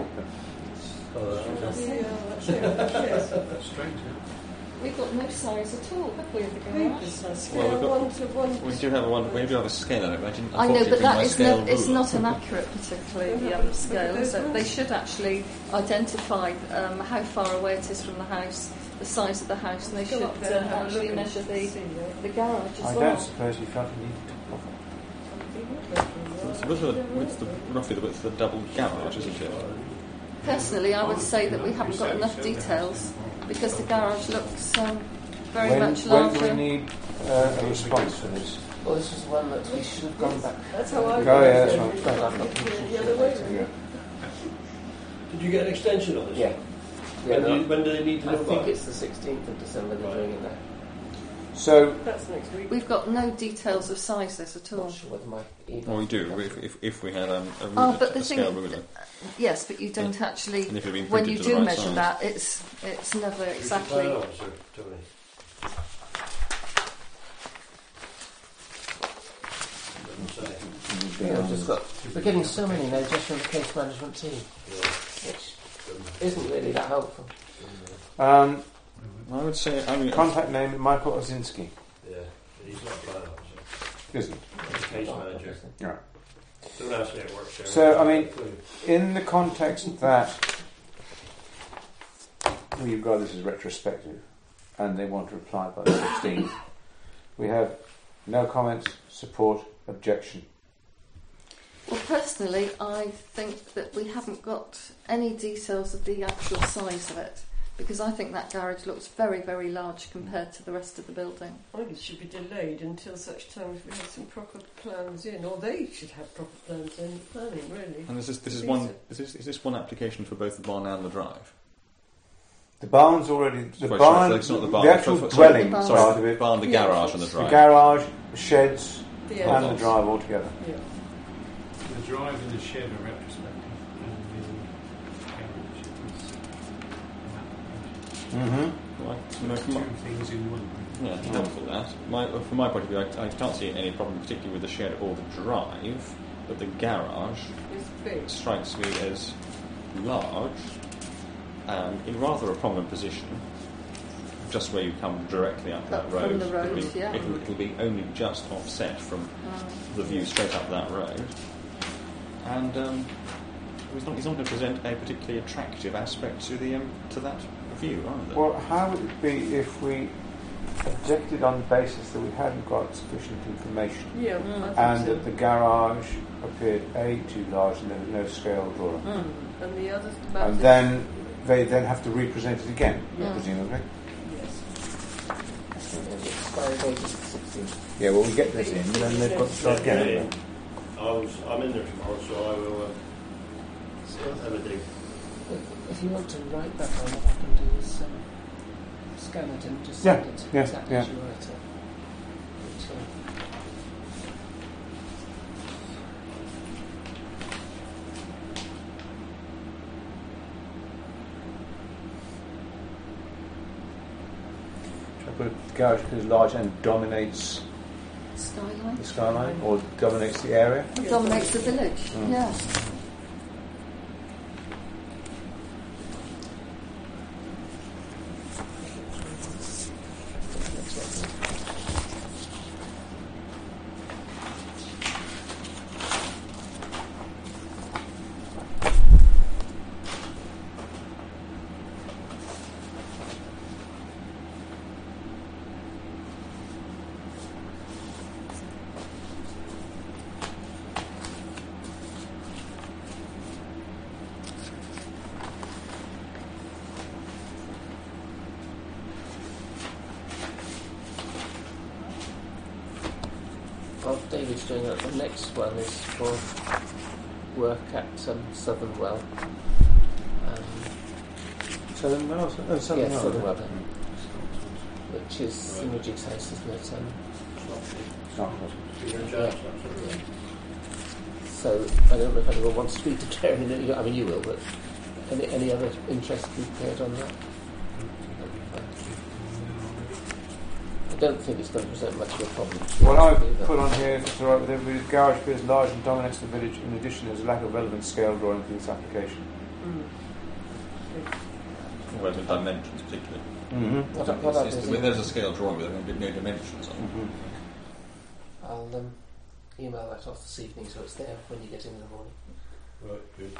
Oh, that's Yeah, that's it. Yes. That's strange, isn't We've got no size at all, have we, of the Papers garage? are Well, scale we've got- one to one. We do have a one. We do have a scale on it, but I didn't. I know, unfortunately but bring that my is scale not, it's ruler. not an accurate, particularly um, scale, so they should actually identify um, how far away it is from the house, the size of the house, and they should Go up there and uh, have a actually look measure and the, see it. the garage as I well. don't suppose you felt you needed to offer. So what's the, what's the, roughly the width of the double garage, isn't it? Personally, I would say that we haven't got enough details because the garage looks um, very when, much when larger. do we need uh, a response for this? Well, this is one that we should have gone back. That's how I. Oh, yeah, that's right. But I'm not The other way. Yeah. Did you get an extension on this? Yeah. Yeah, When, do no, you, when do they need to I know think about it? it's the sixteenth of December they're doing it now. So, That's next week. We've got no details of sizes at I'm all. not sure whether my email. Well, we do if, if, if we had um, a, ruler, Oh, but the a thing, scale ruler. yes, but you don't actually. And if it had been When printed you to the do right measure size. that, it's it's never exactly. Plan officer, Tony. Doesn't say. Yeah, I've just got. We're getting so many now just from the case management team, Yeah. which isn't really that helpful. um, I would say, I mean, contact name Michael Ozinski, Yeah, he's not a plan officer. isn't it? He's a case manager. Right. Don't ask me how it works there. So, I mean, in the context that we regard this as retrospective and they want to reply by the sixteenth, we have no comments, support, objection. Well, personally, I think that we haven't got any details of the actual size of it because I think that garage looks very, very large compared to the rest of the building. I think it should be delayed until such time as we have some proper plans in, or they should have proper plans in. Planning, really. and this is this is These one. are- Is this, is this one application for both the barn and the drive? The barn's already, the Sorry, barn, sorry, it's not the barn. the actual Sorry, sorry, dwelling the barn. part of it, Barn, the Yeah, garage, and the it's the drive. garage, the sheds, The and the end. drive altogether. Yeah. it? The drive and the shed are retrospective, and the garage is an application. Mm-hmm. Right, so no, from my- Two things in one. Yeah, it's helpful that. My, from my point of view, I, I can't see any problem, particularly with the shed or the drive, but the garage It's big. strikes me as large and in rather a prominent position, just where you come directly up that Up road. from the road, it'll be, yeah. it'll, it'll be only just offset from Um, the view straight up that road, and um, it's not, it's not going to present a particularly attractive aspect to the um, to that view, aren't they? Well, how would it be if we objected on the basis that we hadn't got sufficient information, Yeah, Mm. I think and so. that the garage appeared A, too large, and there was no scale drawing? Mm. And the other And matters- then they then have to represent it again, Yeah. presumably. Yes. The expiry date is sixteen. Yeah, well, we get this in, and then they've got to start again. haven't they? I was, I'm in there tomorrow, so I will uh, have a dig. If you want to write that down, what I can do is um, scan it and just Yeah, send it yeah, exactly yeah. as you write it. But, uh, Should I put a garage that is large and dominates Skyline. the skyline, or dominates the area? It dominates the village. Mm. Yeah. Well, David's doing that. The next one is for work at um, Southern Well. Um, Southern Wales? Oh, Southern yeah, Wales. Southern Well, which is in Mujig's house, isn't it? Um, It's not. You're in Yeah. charge, that's yeah. So I don't know if anyone wants to speak to Terry. I mean, you will, but any any other interest you've heard on that? I don't think it's going to present much of a problem. What I But- put on here, if it's all right with everybody, the garage appears large and dominates the village. In addition, there's a lack of relevant scale drawing for this application. Mm. Well, the dimensions particularly. Mm-hmm. What- It's- what it's- others it's- in- there's a scale drawing with no no dimensions on it. Mm-hmm. I'll um, email that off this evening so it's there when you get in in the morning. Right, good.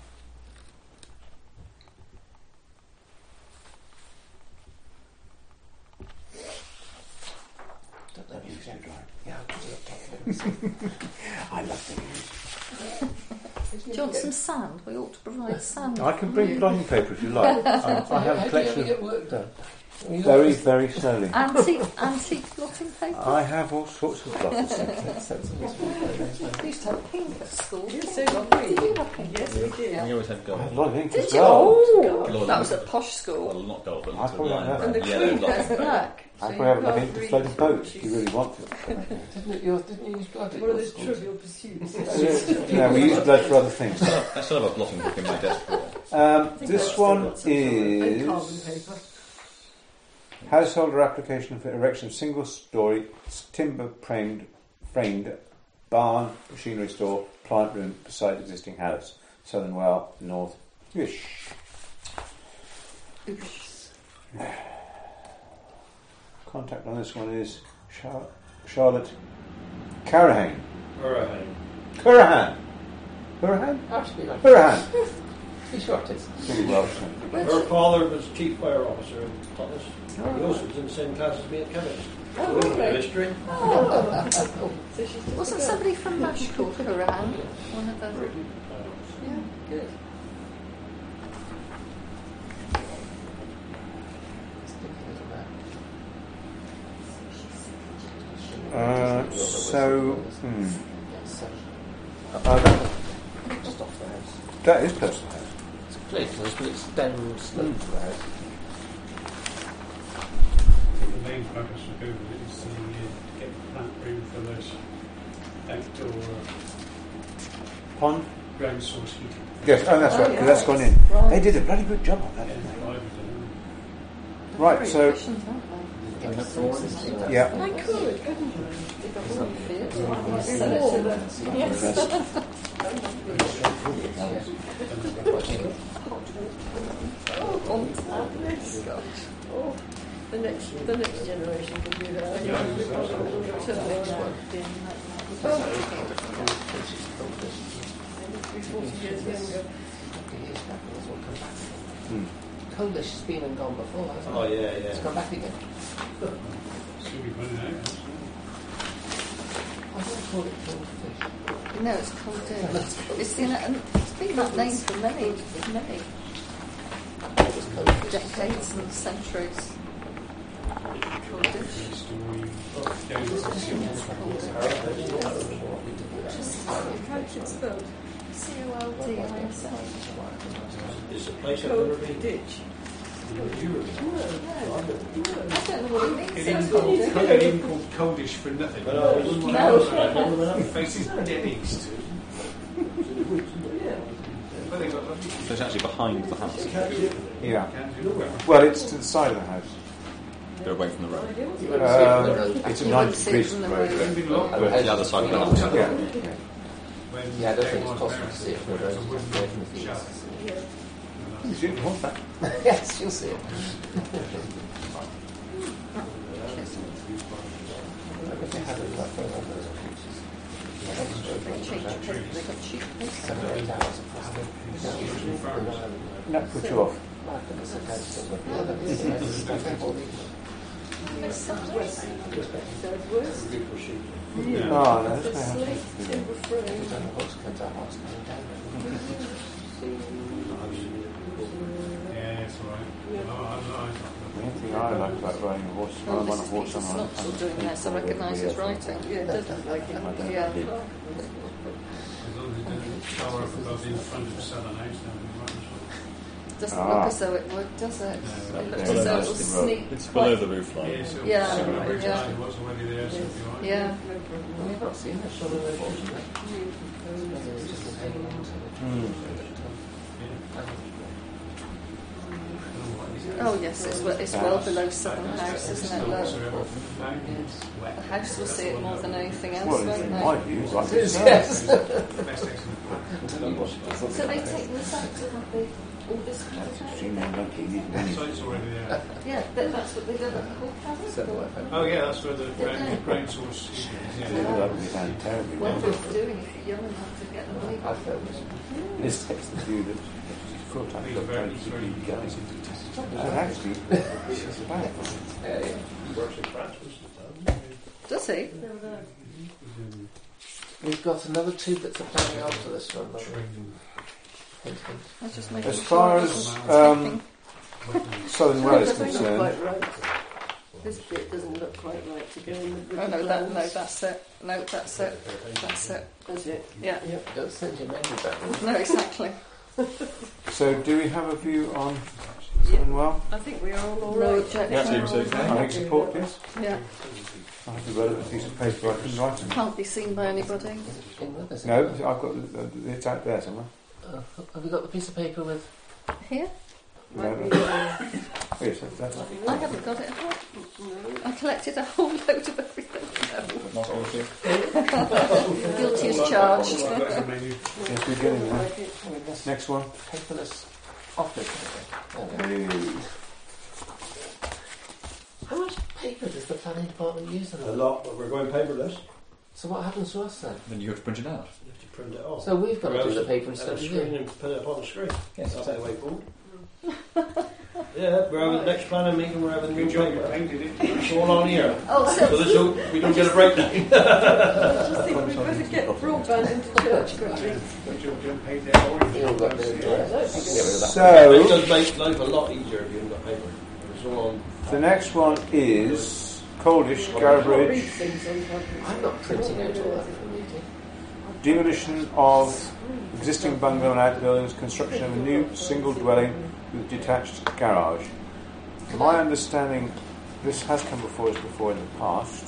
Don't know if you can drive. Yeah, I'll put it up top of it. I love Do you want some sand? We ought to provide sand. I can bring blotting paper if you like. I, I have a How do you ever collection get work done? I mean, of very, very slowly. Antique, antique blotting paper. I have all sorts of blotters. That's sensible. It's really very nice, We used to have pink at school. Yes, so did Did we. you have pink? Yes, we did. We always had I gold. have a lot of ink Did as you? well. Oh, Gold. that was a posh school. Well, not gold, but I lots of probably line, have. And the yellow cream blotting has paper. black. I so probably you have enough can't ink to read float a the boat pictures. if you really want to. Didn't, you, didn't you use blood at One of your those schools? trivial pursuits. No, we use blood for other things. I still have a blotting book in my desk drawer. Um, I think this I've one still got some and carbon is paper. householder application for erection of single-storey timber framed framed barn, machinery store, plant room beside existing house, Southern Well, North Ish. Contact on this one is Char- Charlotte Carahan. Alright. Carahan. Carahan? Actually, like, Carahan. be sure it is. Pretty Welsh. Her father was chief fire officer in Totnes. He also was in the same class as me at chemist. Oh, So we know really? history. So she's just Wasn't a girl. somebody from Mash called Kurahan? One of the. Yeah, good. Sticky little map. Uh, so, hmm. Yes, um, Uh, that, just off the house. that is personal house. It's clear close, but it's down slope to the house. The main focus for Google is the uh, get the plant room for those outdoor uh, Pond? ground source heating. Yes, oh, that's Oh, right, because yeah. that's gone in. Right. They did a bloody good job on that, Yeah, didn't they? private, uh, Right, Very so- efficient, aren't they? Get enough drawings. Yeah. I could, couldn't I? Dig up all the fields. Might be Sell it more. to the- Yes. On top. Oh, the next, the next generation can do that. I know we've got to turn the next one. Be forty years younger. Hmm. Coldish has been and gone before, hasn't Oh it? yeah, yeah. It's gone back again. Should be running out. That's I don't call it Goldfish. No, it's called it. It's been, a, it's been that name for many, many It was Goldfish. decades and centuries. Coldish. the story. How's it spelled? C O L D I S L. It's a place I've never Cold been. ditch. I don't know what it means. It so ain't Coldish. called, it ain't called Coldish for nothing. But I was No. It faces dead east. But they got lovely. So it's actually behind the house. Yeah. Can't do it. Well, it's to the side of the house. They're away from the road. You won't see it from the Um, road. it's a You ninety wouldn't see it degrees from from the the road. road. It's been locked. And The other side of the house. Yeah. When Yeah, I don't they think it's want possible to see it from the road. parents, It's away from the fields. shut. You didn't want that. Yes, you'll see it. If they had it like that, They changed paper. They got cheap paper. seven or eight hours across the No, put you off. Beautiful sheep. Yeah. Oh, no, that's The no house. slate timber frame. Yeah, it's all right. Oh, I like The only thing I like about riding a horse is when Oh, I'm on a this is horse Peter I'm on Snopsall doing this. I recognise his writing. Yeah, it does look like it. I don't Yeah. know. As long as it doesn't shower up above in front of Southern House, then we might as well. Doesn't Ah. look as though it would, does it? No. It looks Very as though it nice will to roll. sneak. It's quite- below the roof line. Yeah, so Yeah, so right, which yeah. side, what's already there, so if you like. Yeah. No problem. We've not seen it. Sure, they're watching it. Oh yes, it's well, it's well below Southern House, isn't it? Look, Wet. the house will see it more than anything else, Well, won't in they? my view, it's like It is, this. yes. Best excellent. So they take this out to have the, all this kind of Extremely unlucky, you need money. Site's already there. Yeah, that, that's what they do at the courthouse. Seven or eight. Oh yeah, that's where the grain, grain source is. They Yeah. will ugly down terribly. Well won't worth doing if you're young enough to get the money. I felt this. they? This takes the view that full time He's job very, don't he's keep very you going. into And actually, it's bad. Yeah, yeah. He works in France most of the time. Does he? We've got another two bits of planning after this one. Hint, hint. I just make As sure far it as wasn't um, taking- Southern Well is Doesn't look concerned, quite right. This bit doesn't look quite right to go in with Oh the no, that, no, plans. that's it. No, that's it. That's it. Does it? Yeah. Don't send your maybe back. No, exactly. so do we have a view on Southern Well? I think we are all all No right. objection. Yeah, seems okay. I think support this. Yeah. I have the relevant piece of paper I can write on. Can't be seen by anybody. In with us. No, I've got the, it's out there somewhere. Uh, have we got the piece of paper with? Here? No, Might be, no. uh, Oh, yes, that's, that's I haven't got it at all. no. I collected a whole load of everything. Not all of you. Guilty as charged. yes, we're getting there. Like it. I mean, this Next one. paperless office. There we go. Hey. How much paper does the planning department use? In A that? lot, but we're going paperless. So what happens to us then? Then you have to print it out. You have to print it off. So we've got to Or do else the paper have instead a of screen you. and put it up on the screen. Yes, That's the exactly. way forward. Yeah, we're having the next planning meeting, we're having new Good job you paper. painted it. It's all on here. Oh, So so there's no, we don't get a breakdown. I just think we better get broadband into church quickly. Good job you paint that orange. We all got the address. Get rid of that. It So, does make life a lot easier if you haven't got paper. It's all on. the next one is Coldish, Read Garabridge, things on top. I'm not printing out all that for the meeting. demolition of existing bungalow and outbuildings, construction of a new single dwelling with detached garage. My understanding, this has come before us before in the past.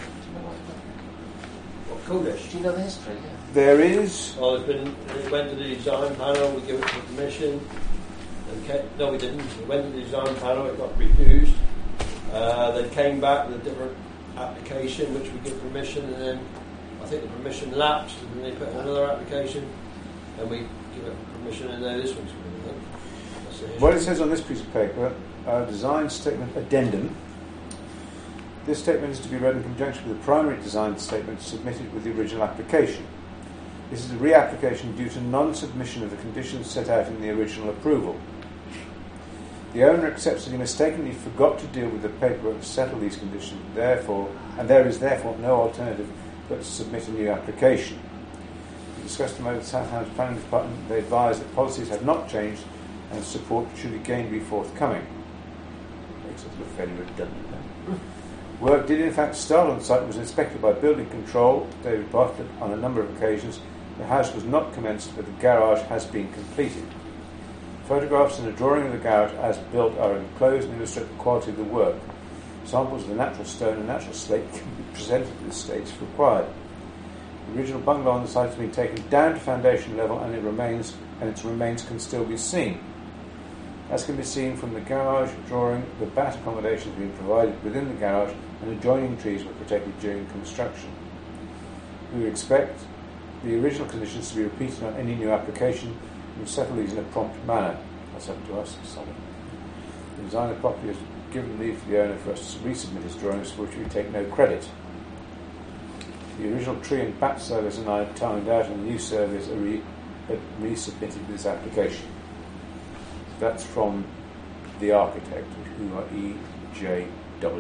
What, Coolish? Do you know the history? Yeah. There is, Well, it's been, it went to the design panel, we gave it the permission. And ca- no, we didn't. It went to the design panel, it got refused. Uh, they came back with a different application, which we give permission, and then I think the permission lapsed, and then they put another application, and we give it permission, and then this one's coming. I think. That's the what it history. says on this piece of paper, uh, design statement addendum. This statement is to be read in conjunction with the primary design statement submitted with the original application. This is a reapplication due to non-submission of the conditions set out in the original approval. The owner accepts that he mistakenly forgot to deal with the paperwork to settle these conditions, therefore, and there is therefore no alternative but to submit a new application. We discussed the matter with Southampton Planning Department. They advised that policies have not changed and support should again be forthcoming. Makes us look fairly redundant then. Work did in fact start on site and was inspected by Building Control, David Bartlett, on a number of occasions. The house was not commenced, but the garage has been completed. Photographs and a drawing of the garage as built are enclosed and illustrate the quality of the work. Samples of the natural stone and natural slate can be presented at this stage if required. The original bungalow on the site has been taken down to foundation level and it remains and its remains can still be seen. As can be seen from the garage drawing, the bat accommodation has been provided within the garage and adjoining trees were protected during construction. We would expect the original conditions to be repeated on any new application and will settle these in a prompt manner. That's up to us. Solid. The designer property has given leave to the owner for us to resubmit his drawings for which we take no credit. The original tree and bat surveys and I have timed out and the new surveys are re- resubmitted this application. That's from the architect, who are E J W.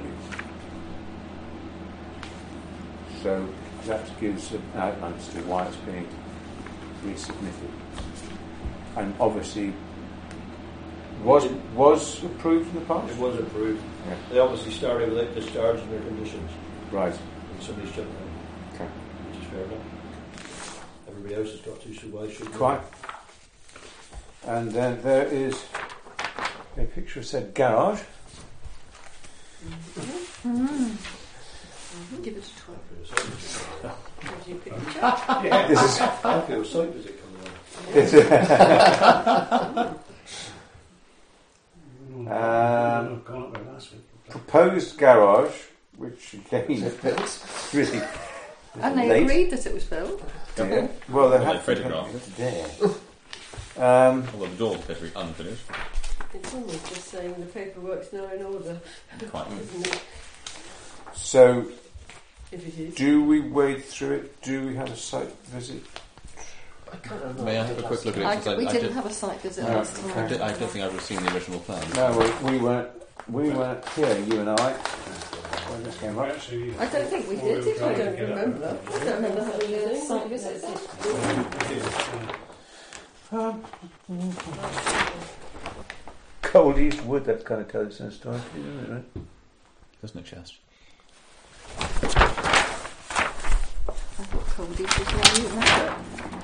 So that gives an outline as to why it's being resubmitted. And obviously, was was approved in the past? It was approved. Yeah. They obviously started without discharge in their conditions. Right. And somebody shut down. Okay. Which is fair enough. Everybody else has got to, so why should they? Quite. And then there is a picture of said garage. Mm. Give it a try. What do you pick? Yeah. This is I feel site visit coming on. this is Mm, Um, I've gone up there last week. proposed garage, which again really And they late. agreed that it was built. Yeah. Well, they Well, have they photographed it. there. Um, Although the door appears to be unfinished. It's almost just saying the paperwork's now in order, Quite. isn't it? so, If it is. do we wade through it? Do we have a site visit? I can't remember. May I have a quick look at it? I, Since I, we I didn't did, have a site visit No, last time. I, did, I don't think I've seen the original plan. No, we, we weren't. We weren't here. You and I. When this came up. Actually, I don't think we did, did I we? don't remember that. I don't remember having a site visit. Um, Cold East Wood. That kind of tells us a story, doesn't it? Right? Doesn't it, Chest? I thought Coldy was one you remember.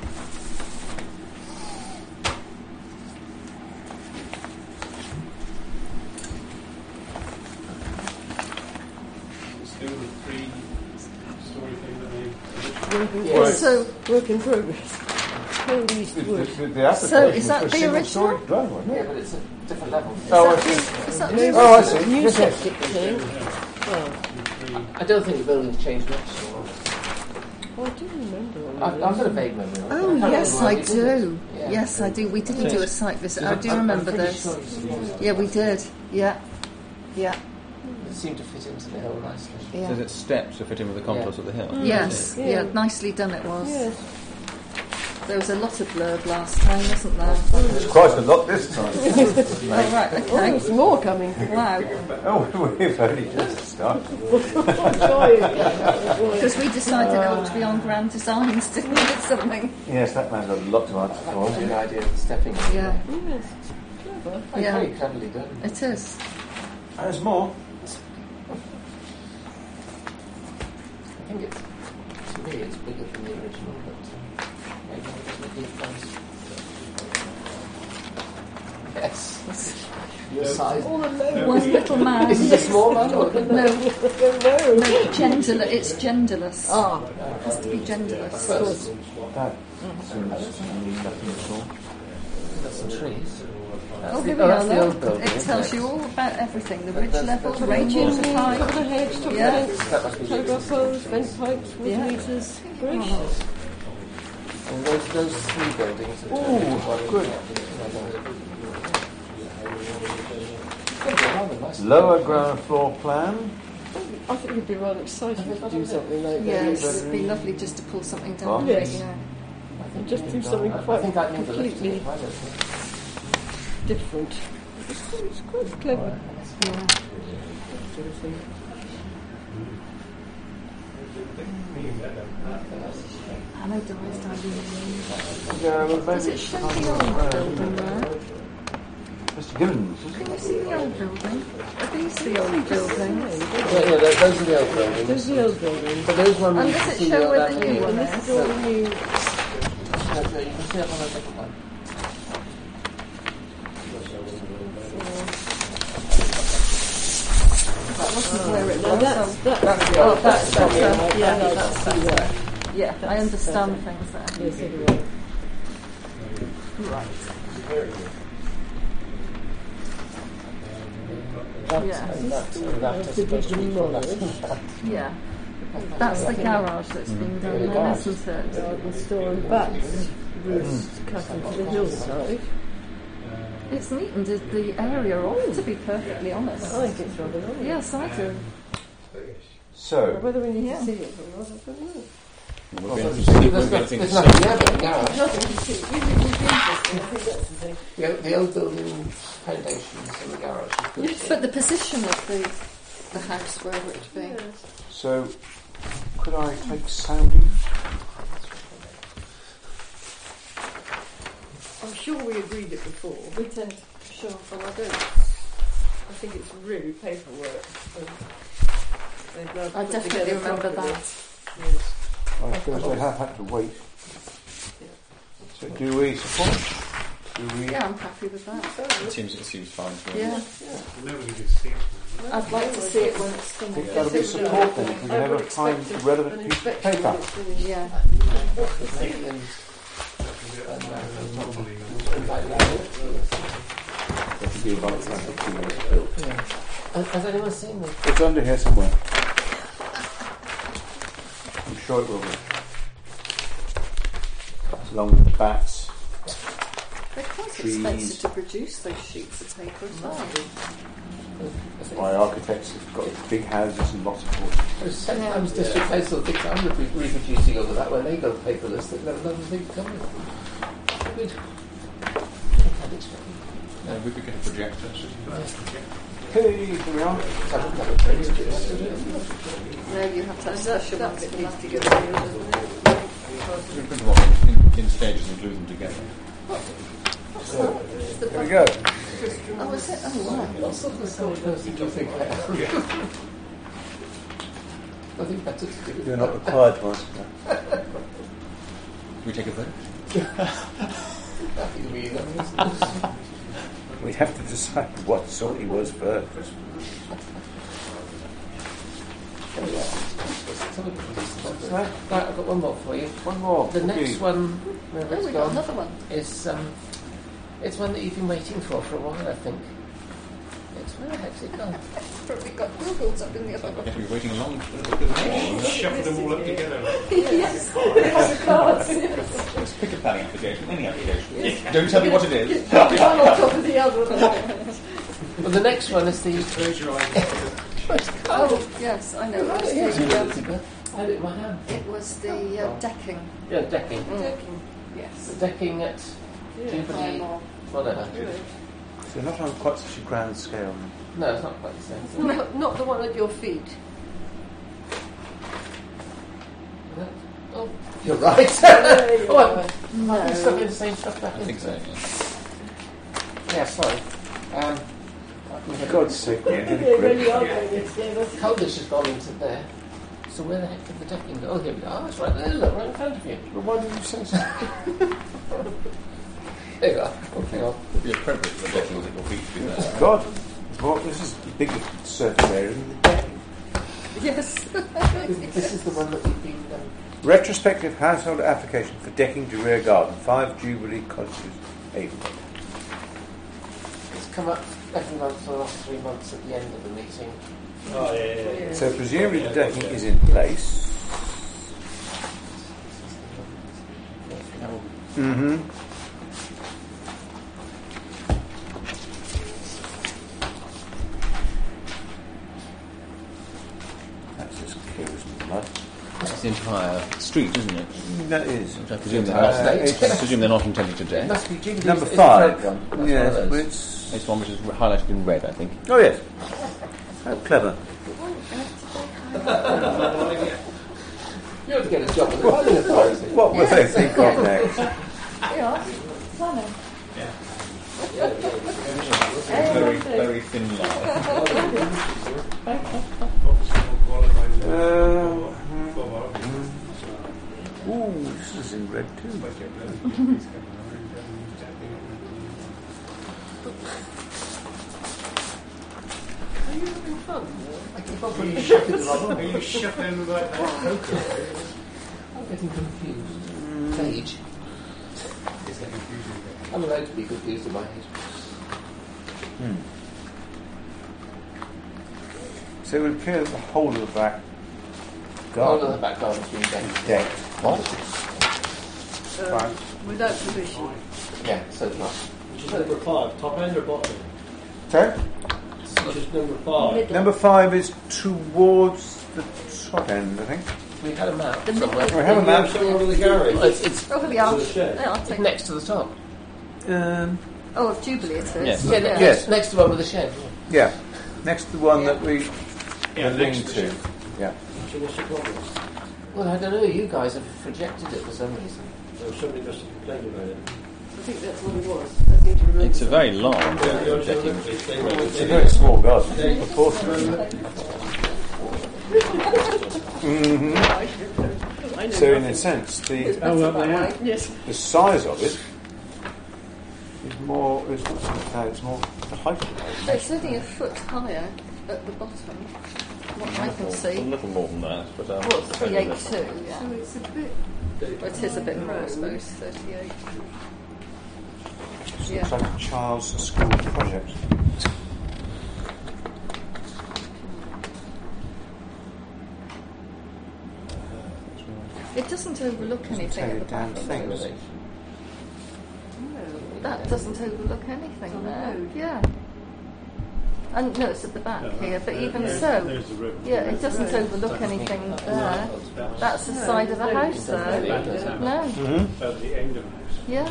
still the three-story thing that they. Work in, Yeah. progress. So, Work in progress. Cold East The, Wood. the, the application So, is that was the for original? single-story dwelling, wasn't Yeah, it? but it's a different level. Oh, I is see. that, is that No, new? Oh, I see. New Yes, yes. septic tank. Well, Three. I don't think the building's changed much. So oh, I do remember all I've, of I've got a this. vague memory. of it. Oh, I can't yes, remember I why we did it. do. Yeah. Yes, I do. We didn't do a site visit. I do I'm- I'm remember pretty this. sure it's- Yeah, we did. Yeah. Yeah. It seemed to fit into the hill nicely. Yeah. Says it's steps to fit in with the contours of the hill. Yes. Yeah. Yeah. Nicely done it was. Yes. There was a lot of blurb last time, wasn't there? There's quite a lot this time. Oh, right. Oh, Okay. there's more coming. Wow. Oh, we've only just started. Sorry. Because we decided it ought to be on Grand Designs, didn't we, or something? Yes, that man's got a lot to answer That for. gives you an idea of the stepping. Yeah. Yes. Clever. Very, Yeah. very cleverly done. It is. There's more. I think it's, to me, it's bigger than the original, but uh, maybe it's looking at price. Yes. Your size. All the low. One little man. Is it a small one? Or No, No. no, genderless. It's genderless. Ah. It has to be genderless. That seems to mean nothing at all. got some trees. That's Oh, the, here we oh, are. that's the Look. old building. It isn't tells it? you all about everything. The ridge That's- level, that's- rainwater Top pipe. of the hedge, top of the Yeah. fence, That must be telegraph poles, vent pipes, water Yeah. meters, bridge. And those, those three buildings. are Ooh, totally good. It's going to be rather nice. Lower ground floor plan. I think you'd be rather excited to do something like that. Yes, it'd be lovely just to pull something down. Yes. Yeah. And just do something I quite think I need the lift completely as well, don't you? different. It's, it's quite clever. Yeah. Hello, Doris, darling. Yeah, well, Does it show the old building there? Mister Gibbons. Can you see the old building? Are these the old buildings? Yeah, yeah, tho- those are the old buildings. There's the old building. But those ones And you does can it see show the where old the avenue. new one And this is all the new. No, no, you can see it on a different one. That wasn't where it Now was. that's, that's, That's the Oh, old that's better. building. Yeah, I that's see better. that. Yeah, I That's understand better. things there. Yes, anyway. Right. That's, Yeah. and that's, and that is The supposed to be big from knowledge. that. Yeah. That's the garage that's been done The then, garage. isn't it? Garden store and bats roots cut into the hillside. It's neatened the area off, to be perfectly honest. I think it's rather lovely. Yes, I do. So, Whether we need Yeah. to see it or not, I don't know. We'll be able to There's see- nothing we'll be able to there's see- nothing there but the garage. Nothing to see. It would be interesting. I think that's the thing. The, o- the old building foundations and the garage. is good. But the position of the the house where it would be. so could I take sounding? I'm sure we agreed it before. We did, sure. And I don't. I think it's really paperwork. And they've now I put definitely together remember properly. that. Yes. I suppose they have had to wait. So do we support? Do we? Yeah, I'm happy with that. It seems, it seems fine to me. Yeah, Nobody can see it. I'd like to see it when it's finished. That'll be support then if we can I ever would find expect the relevant an piece of inspection paper. when it's finished. Yeah. And, and, There should be a bunch of that built. yeah. Has, has anyone seen this? It's under here somewhere. I'm sure it will be. Along with the bats. They're quite Trees. expensive to produce those sheets of paper as well. My architects have got big houses and lots of horses. Sometimes district council thinks I'm re- reproducing all of that when they go paperless. They've got another thing coming. Good. Uh, we could get a projector. Hey, here we are. Haven't got a printer to do it. No, you have to have special That ones bit for needs that. to go together, doesn't it? We print them all in, in stages and glue them together. Here we go. Oh, is it? Oh, wow. What sort of sort of person do you think I am? I think better to do it. You're not required to answer that. Can we take a vote? That'd be really nice. We have to decide what sort he was first. Oh, yeah. Right, I've got one more for you. One more. The next Please. one, where Oh, it's we got gone, another one. is um, it's one that you've been waiting for for a while, I think. It's where the heck's it gone? Probably got Googles up in the other I one. guess we're waiting a long time. Shuffle them all up together. Yes, the cards. Just pick a planning application, any application. Don't tell me what it is. One on top of the other. Well, the next one is the. Close your eyes. Oh, yes, I know. It was Yes, the, I um, had it in my hand. it was the uh, decking. Yeah, decking. Decking. The Yes. decking at Jubilee, Highmore. whatever. So not on quite such a grand scale. No, it's not quite the same. Not, not the one at your feet. Oh, you're right. There you Oh, are. I'm No. I'm stuffing the same stuff back I think into so, it. yeah. Yeah, sorry. Um, For God's sake, I yeah, think get they a grip. really are going together. Coldish has gone into there. So where the heck did the decking go? Oh, here we go. Oh, it's right there. Look, right in front of you. Well, why didn't you say so? There you are. Oh, hang on. It would be appropriate for the decking at your feet to be there. God, well, this is a bigger surface area than the decking. Yes. This, this is the one that you've been... Um, Retrospective household application for decking to rear garden, five Jubilee Cottages, Avon. it's come up every month for the last three months at the end of the meeting. Oh, yeah, yeah, yeah. So presumably the decking is in place. Mm-hmm. That's as clear as mud. the entire street, isn't it? That is. Which I presume they're Uh, not, I it's- presume they're not intended to It death. must be Jubilees. Number it's five. The third one. That's Yes, one of but those. it's. It's one which is highlighted in red, I think. Oh yes. How clever. You ought to get a job with the planning authority. What will they think of next? Yeah, planning. Very, very thin line. Uh, ooh, this is in red too. Are you having fun? I keep on putting shit in the wrong Are you shuffling like that poker? I'm getting confused. Age. Is that confusing? I'm allowed to be confused in my age. Hmm. So it would appear that the whole of the back All garden of the back garden's been is decked. decked. What? Um, Right. without permission. Yeah, so far. Which is number five, top end or bottom? Sorry? Which is number five. Middle. Number five is towards the top end, I think. We had a map The somewhere. middle. We have a map. Somewhere over the garage. Well, it's, it's Oh, here we are. To the shed. Yeah, I'll it's take next to the top. Um, Oh, of Jubilee it is. Yes. Yeah, ne- Yes. next, next to the one with the shed. yeah, next to the one Yeah. that we Yeah, are next linked to to. the- Yeah. So what's the problem? Well, I don't know. You guys have rejected it for some reason. So somebody must have complained about it. I think that's what it was. I seem to remember. It's a very long Yeah, uh, they- decking. they- they- It's a they- very small garden, they- proportionately. hmm I know So, in a nothing. sense, the Oh, well, That they way. are. Yes. the size of it is more. Is, uh, it's more the height of it. So it's only a foot higher at the bottom, what I can A see. little more than that, but um, Well, three eight two, yeah. So it's a bit. Well, it is a bit more, I suppose, thirty-eight. It Yeah. looks like a child's school project. It doesn't overlook Doesn't anything tell at you the damn back. thing, does it? That doesn't overlook anything On the there. road. Yeah. And no, it's at the back No, here, but there- even there's- so, there's the road. yeah, it doesn't Right. overlook anything there. That's the No, side of the no, house it there. doesn't. That does happen. No, Mm-hmm. At the end of the house. yeah.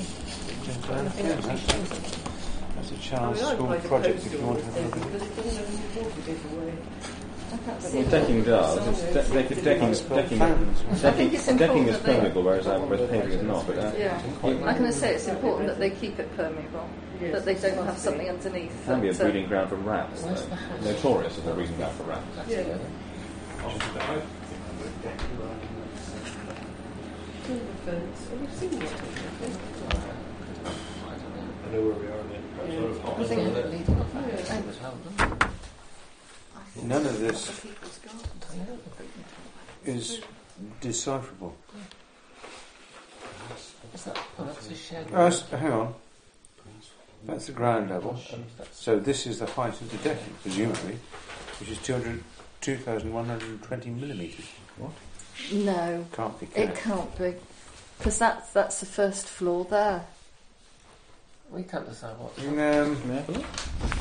That's a I child's mean, I'd school quite project opposed if to you all want to this have a look thing, at it. because it doesn't have any water giveaway. I can't see Well, it. decking does. It's de- deck- decking is decking, I think decking, it's decking important is that they- permeable, whereas um, whereas paving is not. But uh, Yeah, I'm going to say it's important that they keep it permeable, Yes, that they don't have must something be. underneath. it can be a that, uh, breeding ground for rats. Where's Though. the house? Notorious as a breeding ground for rats. Yeah. After that, Silver fence. Oh, we've seen that. I know where we are then. Perhaps Yeah. sort of I think opposite. it's leading off that Yeah. house as well, doesn't it? None of this For people's gardens. is decipherable. Is that? Oh, that's a shed. Oh, s- hang on. That's the ground level. Um, that's- So this is the height of the decking, presumably, which is two hundred, two thousand one hundred twenty millimetres. No, Can't be it correct. can't be, because that's that's the first floor there. We can't decide what. Um, May I have a look?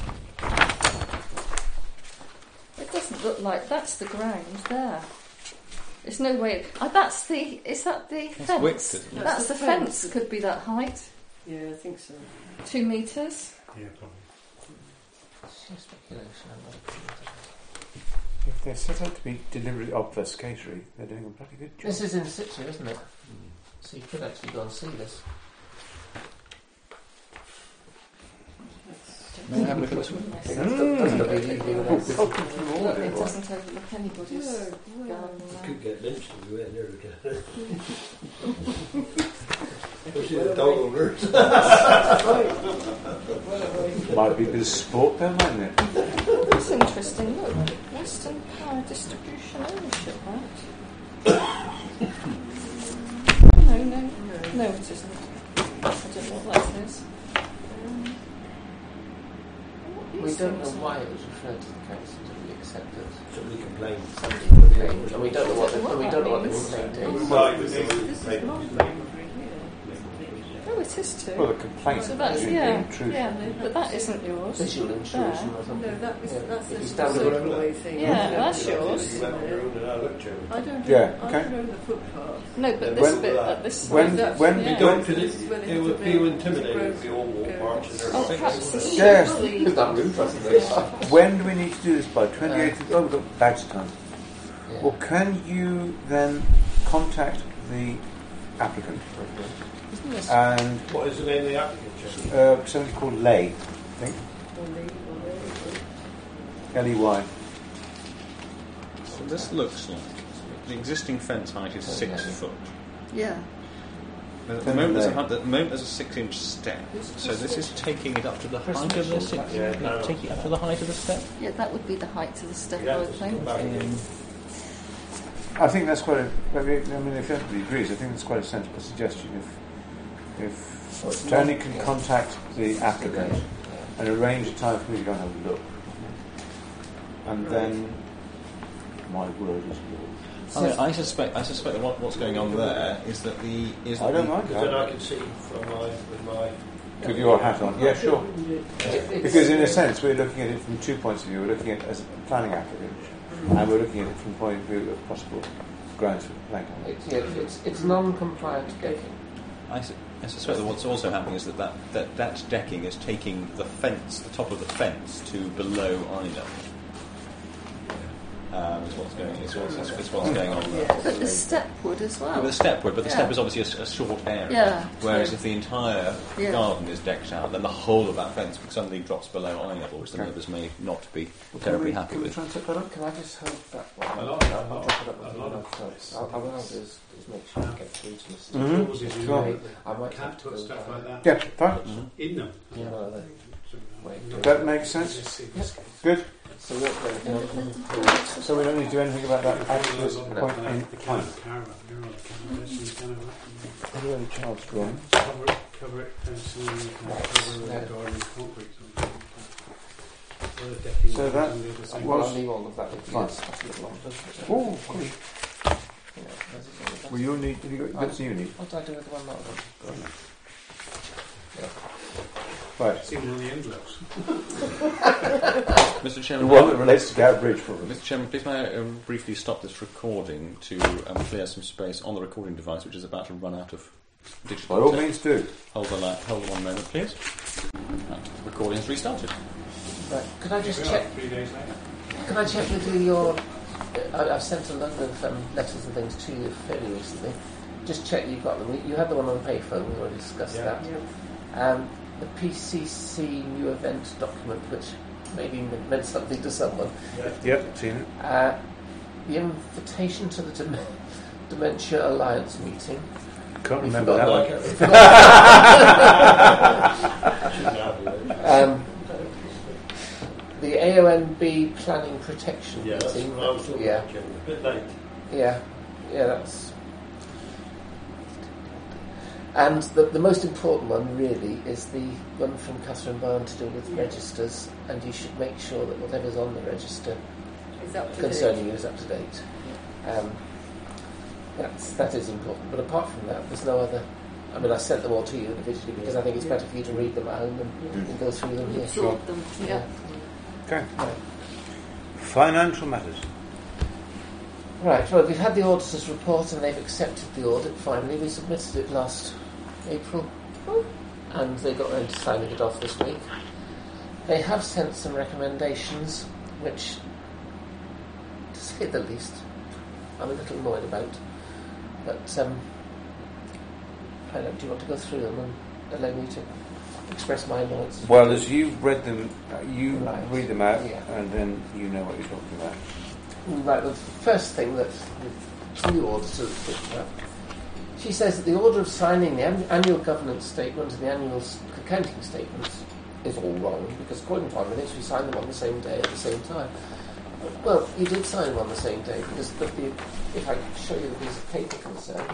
It doesn't look like that's the ground there. There's no way. Oh, that's the. Is that the It's fence? width, isn't it? That's the That's the fence. fence. Could be that height, Yeah, I think so. two meters. yeah, probably. It's just speculation. I'm not opinion. If they're set out to be deliberately obfuscatory, they're doing a bloody good job. This is in situ, isn't it? So you could actually go and see this. May I have a look at this one? I think that's the- that's the big evening of this. Oh, come through all Look, of it it. doesn't overlook anybody's No, garden well, there. Could get lynched if we went there again. Especially the dog owners. Might be a bit of sport there, mightn't it? That's interesting. Look, Western Power Distribution Ownership, right? No, no, no, it isn't. I don't know what that is. Um, what We is don't it? know why it was referred to the council to be accepted. Somebody complained. Somebody complained, and we don't know what the, and we don't know what the complaint is. This is my library here. Oh, it is too. Well, the complaint So that's, is yeah, intrusion. yeah, but that isn't yours. Visual intrusion or something. No, that was, Yeah. that's If you a stand social over- way thing. Yeah, isn't it? that's yours. You went on your own and I looked at it. I don't Yeah, own, okay. I don't own the footpath. No, but When- this bit at this side. When, That's- when, yeah. You don't, because This is it, when it it's would a feel bit intimidating if gross. we all walk marching there. Oh, perhaps this Yes. should be- There's that room for us in there. when do we need to do this by? twenty-eighth of, oh, we've got bags of time. Yeah. Well, can you then contact the applicant Isn't this- and What is the name of the applicant? uh, something called Lay, I think, Or the- or the- L E Y. So this looks like the existing fence height is six foot. Yeah. At the moment, there's a, at the moment there's a six-inch step, so this is taking it up to the height of the six. Yeah, no. Taking it up to the height of the step. Yeah, that would be the height of the step, You I have would to think. come back again. I think that's quite a. I mean, I mean, if everybody agrees, I think that's quite a sensible suggestion. If if Well, it's Tony not- can yeah. contact the applicant Yeah. and arrange a time for me to go and have a look, and then my word is yours. I, mean, I suspect. I suspect that what, what's going on there is that the is I that don't the, mind Because then I that. can see from my, with my... With your hat on, yeah, sure. It's- Because in a sense, we're looking at it from two points of view. We're looking at it as a planning applicant, and we're looking at it from the point of view of possible grounds for planning. It's, yeah, it's, it's non-compliant decking. I, su- I suspect that what's also happening is that that, that that decking is taking the fence, the top of the fence, to below eye level. Um, is what's going. Is what's, is, is what's going on there. But the step would as well. Well, the step would, but the Yeah. step is obviously a, s- a short area. Yeah, Whereas true. if the entire Yeah. garden is decked out, then the whole of that fence suddenly drops below eye level, which the Okay. neighbours may not be terribly happy Can we with. try and set that up? Can I just hold that one? A lot- a I'll lot- drop it up a with lot the of notes. this. I'll, I'll, what I'll do is, is make sure I get through to Mister Mhm. Clauses in Sure. there I might that have can't to put go stuff back. like that Yeah, fine. in them. Yeah, no, no. Wait, That makes sense. Just see this case. Good. So what we're going to So we don't need to do anything about that at this On point the- in the time. caravan, you're on the caravan, so you kind of Have you got a child's drawing? cover it, cover it, pencil, you can Right. cover Yeah. the garden concrete. Or the decking So that on the other side. Well, was- I'll leave all of that with you. Fine. It's that's a little long, doesn't it? Oh, cool. Yeah, that's it. Well, you'll need. Have you got bits you need? What did I do with the one that one? Right. It's even on the envelopes. Mister The Chairman, one that relates to Garrett Bridge, probably. Mister Chairman, please may I um, briefly stop this recording to um, clear some space on the recording device, which is about to run out of By digital. all tape. means, do. Hold the li- hold one moment, please. And the recording has restarted. Right. Could I just We check? are three days later. Can I check with you your? I, I've sent a lot of um, letters and things to you fairly recently. Just check you've got them. You had the one on the payphone. We already discussed Yeah. that. Um, the P C C new event document, which maybe meant something to someone. Yep, seen it. Uh, the invitation to the Dem- Dementia Alliance meeting. Can't We remember that forgot one. We forgot- um, the A O N B Planning Protection Yeah, that's meeting. what I was talking yeah, about, Jim. A bit late. yeah, yeah. That's. And the, the most important one, really, is the one from Catherine Barn to do with registers, and you should make sure that whatever's on the register Is up to concerning date. you is up to date. Um, that's, that is important. But apart from that, there's no other. I mean, I sent them all to you individually because I think it's better for you to read them at home and, and go through them here. Absorb them. Yeah. Okay. Right. Financial matters. Right, well, we've had the auditor's report and they've accepted the audit finally. We submitted it last April and they got around to signing it off this week. They have sent some recommendations which, to say the least, I'm a little annoyed about. But, um, I don't, do you want to go through them and allow me to express my annoyance? Well, as you've read them, uh, you Right. read them out, Yeah. and then you know what you're talking about. Right, the first thing that the new auditor picked up, she says that the order of signing the an- annual governance statement and the annual s- accounting statements is all wrong because according to our minutes we signed them on the same day at the same time. Well, you did sign them on the same day because the, the, if I show you the piece of paper concerned,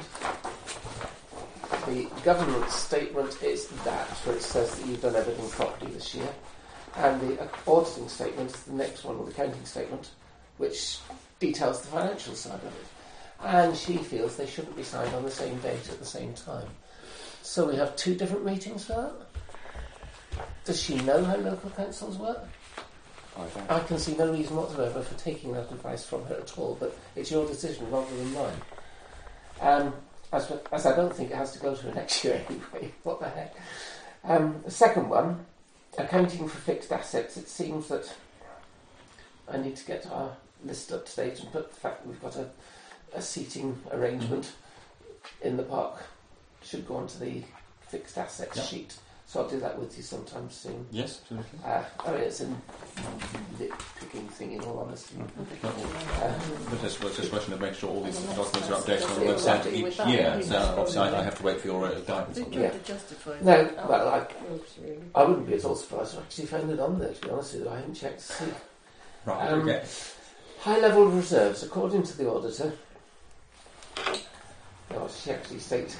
the governance statement is that, where it says that you've done everything properly this year, and the uh, auditing statement is the next one, or the accounting statement, which details the financial side of it. And she feels they shouldn't be signed on the same date at the same time. So we have two different meetings for that? Does she know how local councils work? I don't. I can see no reason whatsoever for taking that advice from her at all, but it's your decision rather than mine. Um, as, as I don't think it has to go to next year anyway. What the heck? Um, the second one, accounting for fixed assets. It seems that I need to get our list up to date and put the fact that we've got a, a seating arrangement in the park should go onto the fixed assets Yep. sheet. So I'll do that with you sometime soon. Yes, absolutely. Uh, I mean, it's a nitpicking thing, in all honesty. Uh, But it's, it's just a question of making sure all these And the documents next are updated on the person website has to be each with that, year. yeah. So obviously I, I have to wait for your uh, guidance on Did you that. Yeah. have to justify no, that? well, I, Oops, really. I wouldn't be at all surprised if I actually found it on there, to be honest with you. I haven't checked to see. Right, Um, okay. High level reserves, according to the auditor. What does she actually state?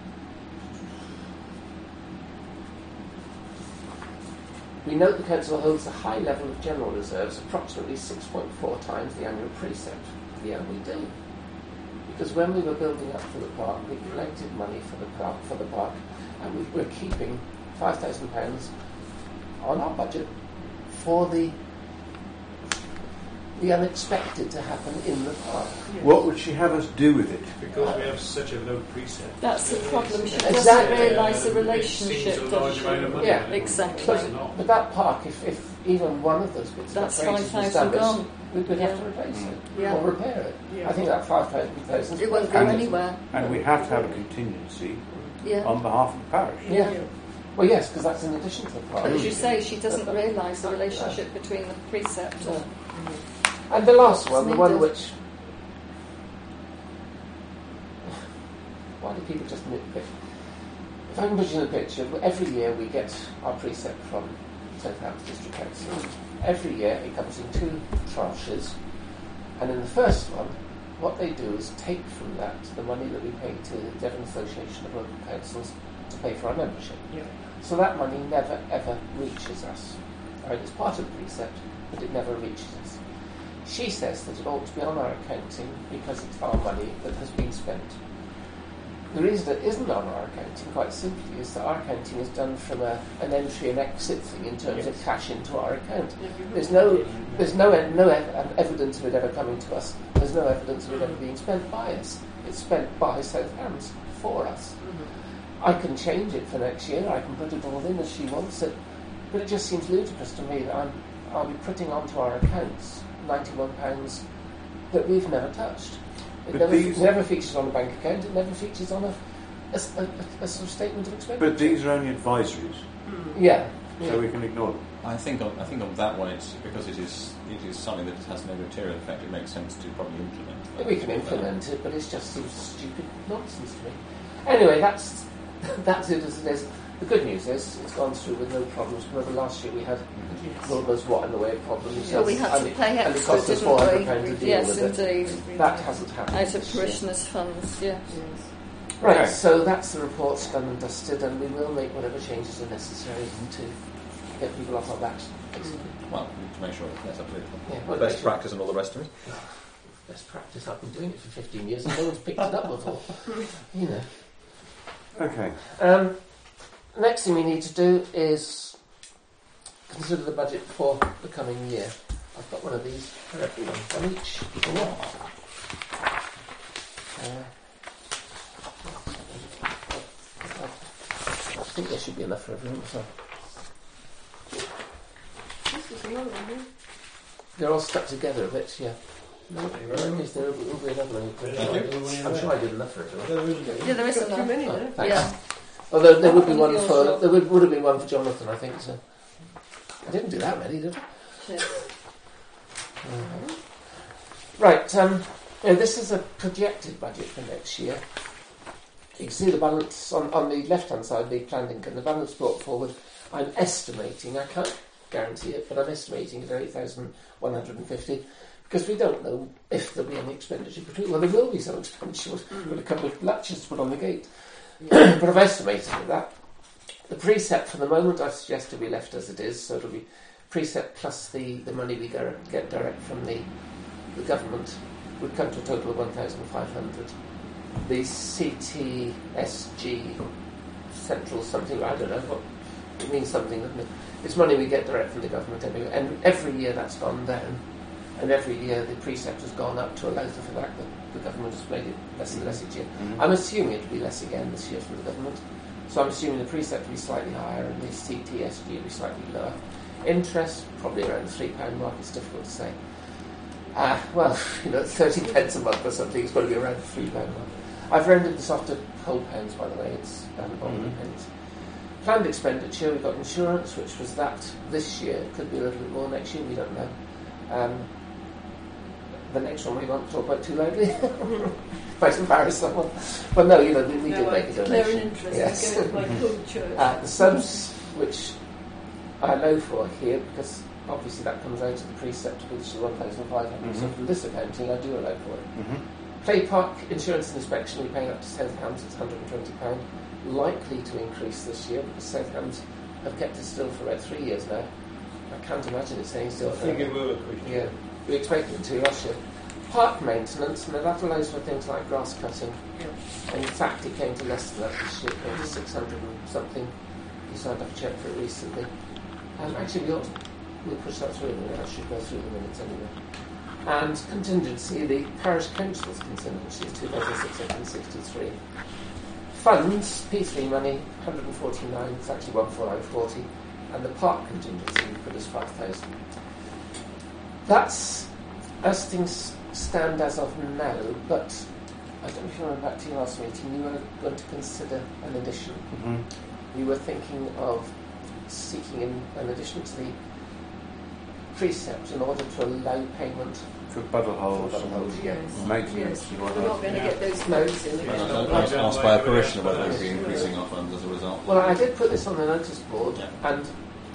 We note the council holds a high level of general reserves, approximately six point four times the annual precept. Yeah, we do. Because when we were building up for the park, we collected money for the park, for the park, and we were keeping five thousand pounds on our budget for the the unexpected to happen in the park. What would she have us do with it? Because we have such a low precept. That's the problem. She Exactly. doesn't realise the It relationship, seems a large does amount of she? money. Yeah, exactly. But, It's not. but that park, if, if even one of those bits That's of apparatus five was thousand damaged, gone. we would Yeah. have to replace it Yeah. or repair it. Yeah. I think that five thousand It won't go And- anywhere. And we have to have a contingency Yeah. on behalf of the parish. Yeah. Well, yes, because that's in addition to the park. But as you say, she doesn't realise the relationship between the precept and... And the last one, the one needed. which... Why do people just nitpick? If I can put you in a picture, every year we get our precept from Southampton District Council. Every year it comes in two tranches, and in the first one, what they do is take from that the money that we pay to the Devon Association of Local Councils to pay for our membership. Yeah. So that money never ever reaches us. Right, it's part of the precept, but it never reaches us. She says that it ought to be on our accounting because it's our money that has been spent. The reason it isn't on our accounting, quite simply, is that our accounting is done from a, an entry and exit thing in terms of cash into our account. There's no, there's no, no ev- evidence of it ever coming to us. There's no evidence of it ever being spent by us. It's spent by Southampton for us. I can change it for next year. I can put it all in as she wants it, but it just seems ludicrous to me that I'm, I'll be putting onto our accounts ninety-one pounds that we've never touched. It But never, these- it never features on a bank account. It never features on a, a, a, a sort of statement of expenditure. But these are only advisories, yeah, so yeah. we can ignore them. I think on, I think on that one, it's because it is it is something that has no material effect. It makes sense to probably implement. that. we can implement it, but it just seems stupid nonsense to me. Anyway, that's that's it as it is. The good news is it's gone through with no problems. Remember last year we had God knows what in the way of problems. Well, we had and to it, pay and it extra, cost us didn't four hundred pounds we? a deal Yes, with it. indeed. That hasn't happened. Out of this year. parishioners' funds, yeah. Yes. Right, Okay. so that's the report done and dusted, and we will make whatever changes are necessary to get people off our backs. basically. Well, we need to make sure that's absolutely Yeah, well, best make- practice and all the rest of it. Best practice. I've been doing it for fifteen years and no one's picked it up before. You know. Okay. Um, next thing we need to do is consider the budget for the coming year. I've got one of these for everyone, one each. Uh, I think there should be enough for everyone. So This is another one, yeah. they're all stuck together a bit, yeah. No, is there will be another one? I'm sure I did enough for everyone. Yeah, there is Got too enough. many there. Thanks. Yeah. Although there would be One one for yours, for Rob. there would, would have been one for Jonathan, I think. So I didn't do that many, did I? Cheers. Right. Um, yeah, this is a projected budget for next year. You can see the balance on, on the left-hand side, the planned income, the balance brought forward. I'm estimating, I can't guarantee it, but I'm estimating it at eight thousand one hundred fifty because we don't know if there'll be any expenditure between. Well, there will be some expenditure with a couple of latches to put on the gate. But I've estimated at that. The precept for the moment I suggest to be left as it is, so it'll be precept plus the, the money we go, get direct from the, the government would come to a total of one thousand five hundred. The C T S G central something, I don't know, what, it means something, doesn't it? It's money we get direct from the government anyway, and every year that's gone down, and every year the precept has gone up to allow for the fact that the government has made it less and less each year. Mm-hmm. I'm assuming it'll be less again this year from the government, so I'm assuming the precept will be slightly higher and the C T S D will be slightly lower. Interest, probably around the three pound mark, it's difficult to say. Ah, well, you know, thirty pence a month or something, it's got to be around the three pound mark. I've rendered this off to whole pounds, by the way, it's um, mm-hmm. pennies. Planned expenditure, we've got insurance, which was that this year. It could be a little bit more next year, we don't know. Um, the next one we won't talk about too loudly. Might embarrass someone. But no, you know, we, we no, did make a declare donation. an interest Yes. to go to my cool church. Uh, the subs, which I know for here, because obviously that comes out of the precept, which is one thousand five hundred. Mm-hmm. So from this accounting, I do allow for it. Mm-hmm. Play Park insurance and inspection, we're paying up to Southampton, it's one hundred and twenty pounds. Likely to increase this year because Southampton have kept it still for about three years now. I can't imagine it staying still I for think it will increase. Yeah, we expect it to last year. Park maintenance, now that allows for things like grass cutting. Yeah. And in fact, it came to less than that this year, it came to six hundred and something. You signed up a check for it recently. Um, actually, we ought to, we'll push that through in a minute. I should go through the minutes anyway. And contingency, the parish council's contingency is two thousand six hundred sixty-three. Funds, P three money, one hundred and forty-nine, it's actually one four nine forty, and the park contingency we put as five thousand. That's as things stand as of now, but I don't know if you remember back to your last meeting, you were going to consider an addition. Mm-hmm. You were thinking of seeking an, an addition to the precept in order to allow payment For buttle holes, For buttle holes, yes. and maintenance Yes, and we're not whatnot. going to Yeah. get those No. codes in. I again. was asked by a parishioner whether they'd be increasing our funds as a result. Well, I did put this on the notice board, Yeah. and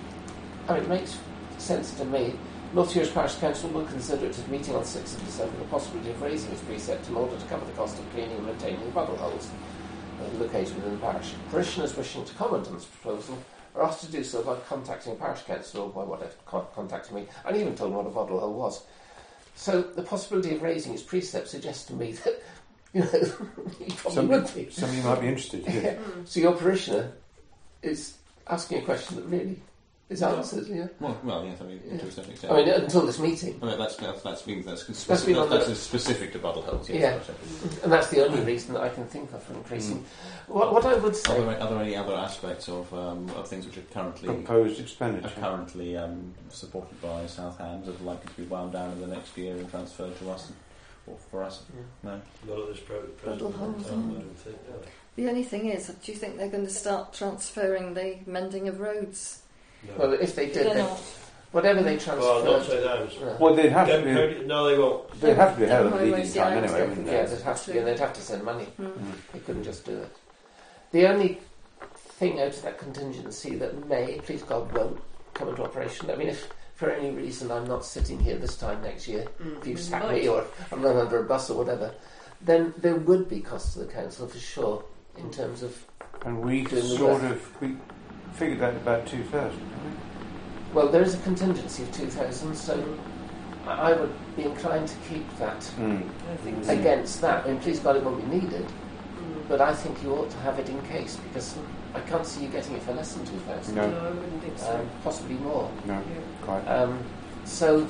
I mean, it makes sense to me. North Yorkshire Parish Council will consider it at meeting on sixth of December the possibility of raising its precept in order to cover the cost of cleaning and maintaining the puddle holes uh, located within the parish. Parishioners wishing to comment on this proposal are asked to do so by contacting a parish council or by whatever, con- contacting me, and even told them what a puddle hole was. So the possibility of raising its precept suggests to me that, you know, you probably Some, would be. somebody might be interested. Yeah. Yeah. So your parishioner is asking a question that really is answered, yeah. Well, well, yes, I mean, Yeah. to a certain extent. I mean, until this meeting. Well, that's that's that's been that's That's specific, been that's, on that's, the- specific to buttle holes. Yes, Yeah. gotcha. And that's the only reason that I can think of for increasing. What, what I would Are say... there, are there any other aspects of um, of things which are currently Proposed are expenditure. currently um, supported by South Hams that are likely to be wound down in the next year and transferred to us or for us? Yeah. No. Not at this pro- Bundle present holes, time, yeah. I don't think. No. The only thing is, do you think they're going to start transferring the mending of roads? No. Well, if they did, They're they, not. whatever they Well, not transferred... so downs. Yeah. Well, they'd have to Don't- be. don't- no, they won't. They'd have to be held at Highways, leading yeah, time I anyway, think, wouldn't Yeah, they? they'd have to be, and they'd have to send money. Mm. They couldn't just do it. The only thing out of that contingency that may, please God, won't come into operation. I mean, if for any reason I'm not sitting here this time next year, Mm. if you Mm, sack right. me or I'm run under a bus or whatever, then there would be costs to the council for sure in terms of, And we Doing the sort work. of we figured that about two thousand. well, there is a contingency of two thousand, so I I would be inclined to keep that Mm. I think so. against that. I mean, please God, it won't be needed, Mm. but I think you ought to have it in case because I can't see you getting it for less than two thousand. No. No, I wouldn't think so. Um, possibly more. No, Yeah. quite. Um, so,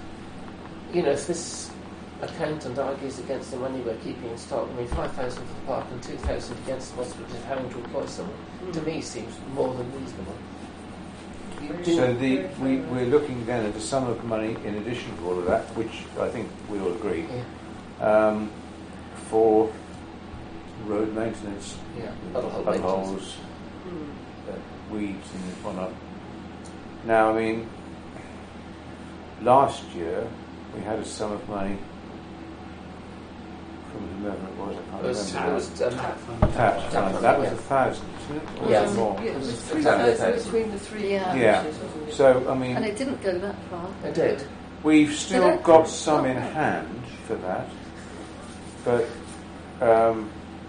you know, if this accountant argues against the money we're keeping in stock, I mean, five thousand for the park and two thousand against the possibility of having to employ someone, Mm. to me seems more than reasonable. You do, So the, we, we're looking then at a sum of money in addition to all of that, which I think we all agree, yeah, um, for road maintenance, yeah, that'll help puddle maintenance. holes, Mm. uh, weeds and whatnot. Now, I mean, last year we had a sum of money from whomever it was, I can't It was, remember. it was um, Tap fund. Tap Tap fund. That was yeah. a thousand, isn't it? Or was Yeah. it more? Yeah, it was It was three exactly thousand that. between the three Yeah. Yeah. parishes, wasn't it? So, I mean, And it didn't go that far. I did. we've still Did it? got some in hand for that, but um,